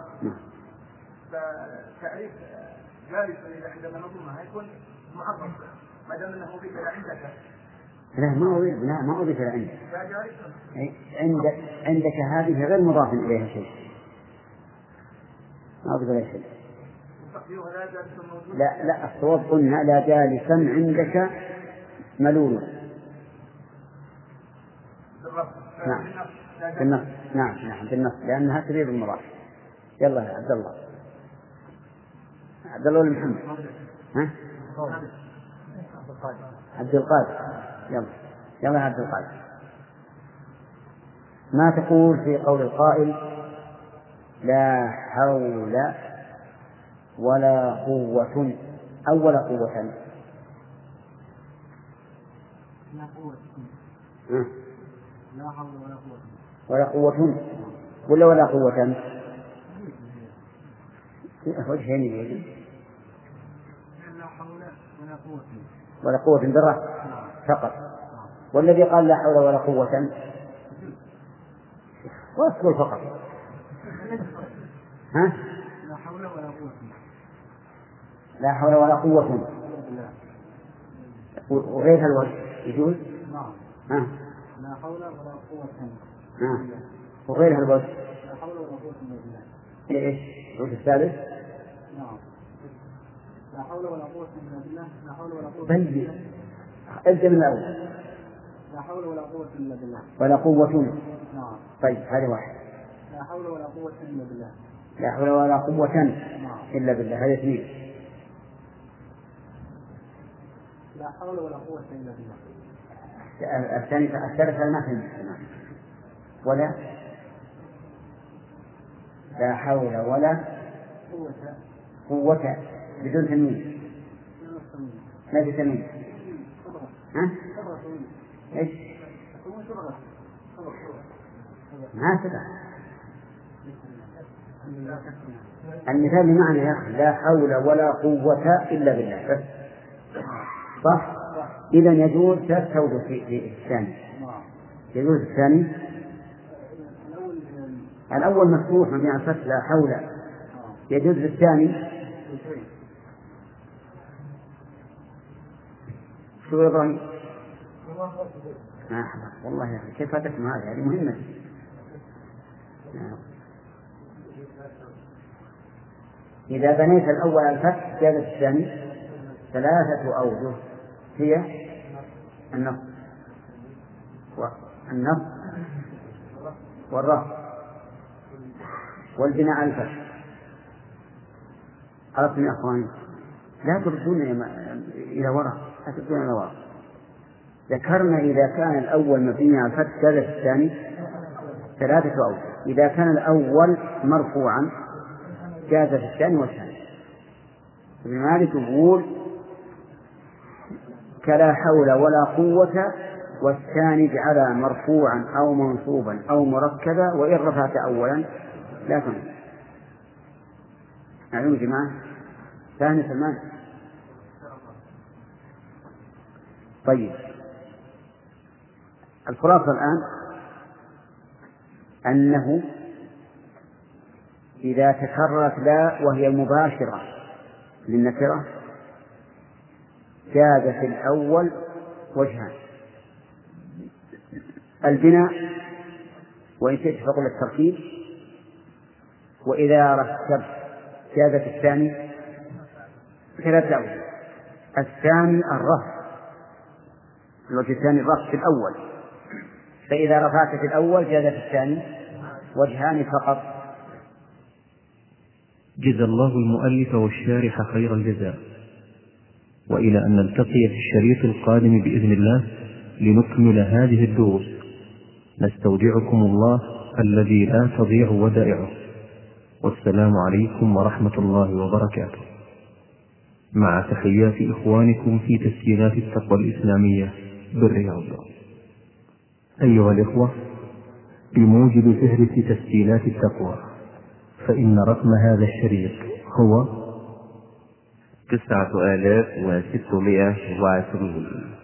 Speaker 5: فتعريف جالس إذا عندما نظمها يكون معرف ما دام أنه أضيف إلى عندك.
Speaker 3: لا ما أضيف لا ما أضيف إلى عندك. عندك عندك هذه غير مضاف إليها شيء. ما أضيف إليها شيء. لا لا الصواب قلنا لا جالسا عندك ملول. نعم بالنص. نعم نعم بالنص لأنها تريد المضاف. يلا يا عبد الله. عبد الله ولا محمد؟ ها؟ عبد القادر. يلا يلا عبد القادر. ما تقول في قول القائل لا حول ولا قوة أو ولا قوة؟
Speaker 6: لا قوة. لا حول ولا قوة.
Speaker 3: ولا قوة ولا ولا قوة؟ وجهين يجي.
Speaker 6: لا حول ولا قوة.
Speaker 3: ولا قوة بالرفع فقط. والذي قال لا حول ولا قوة واذكر فقط. ها؟
Speaker 6: لا حول ولا قوة.
Speaker 3: لا حول ولا قوة. وغير الوجه يجوز؟
Speaker 6: نعم.
Speaker 3: ها؟
Speaker 6: لا حول ولا قوة.
Speaker 3: ها؟ وغير الوجه؟
Speaker 6: لا حول ولا قوة إلا بالله.
Speaker 3: إيش؟ الوجه الثالث؟
Speaker 6: نعم. لا حول ولا قوة إلا بالله. لا حول ولا قوة.
Speaker 3: بل ابدأ من الأول.
Speaker 6: لا حول ولا قوة إلا بالله.
Speaker 3: ولا قوة.
Speaker 6: نعم.
Speaker 3: طيب هذا واحد.
Speaker 6: لا حول ولا قوة إلا بالله.
Speaker 3: لا حول ولا قوة إلا بالله. هذا اثنين.
Speaker 6: لا حول ولا قوة إلا بالله.
Speaker 3: الثاني الثالث هذا ما فهمت. ولا لا حول ولا
Speaker 6: قوة
Speaker 3: قوة بدون تنوين. لا بتنوين. ها؟ إيش؟ ما سبق. المثال بمعنى يا أخي لا حول ولا قوة إلا بالله بس. صح؟ إذا يجوز تستوجب في الثاني. يجوز الثاني. الأول مفتوح من الفتح لا حول. يجوز الثاني. شو إبراهيم؟ ما أحبه والله يا أخي كيف تسمع هذه هذه مهمة. إذا بنيت الأول على الفتح جاز الثاني. ثلاثة أوجه هي النصب والنصب والرفع والبناء على الفتح. عرفتم يا أخواني؟ لا تردون إلى وراء لا تردون إلى وراء. ذكرنا إذا كان الأول مبني على الفتح جاز الثاني ثلاثة أوجه. إذا كان الأول مرفوعا جاز في الثاني والثاني. ابن مالك يقول كلا حول ولا قوة والثاني جعل مرفوعا أو منصوبا أو مركبا وإن رفعت أولا لا تنصب. معلوم يا جماعة؟ ثاني سلمان. طيب الخلاصة الآن أنه إذا تكررت لا وهي مباشرة للنكرة جاز في الأول وجهان: البناء وإن شئت فقل التركيب، وإذا رتبت جاز في الثاني ثلاثة أوجه. الثاني الرفع، الوجه الثاني الرفع في الأول فإذا رفعت في الأول جاز في الثاني وجهان فقط.
Speaker 1: جزا الله المؤلف والشارح خير الجزاء، وإلى أن نلتقي في الشريط القادم بإذن الله لنكمل هذه الدروس، نستودعكم الله الذي لا تضيع ودائعه، والسلام عليكم ورحمة الله وبركاته، مع تحيات إخوانكم في تسجيلات التقوى الإسلامية بالرياض. أيها الإخوة، بموجب فهرس تسجيلات التقوى فإن رقم هذا الشريط هو
Speaker 2: تسعة آلاف وستمائة وعشرين.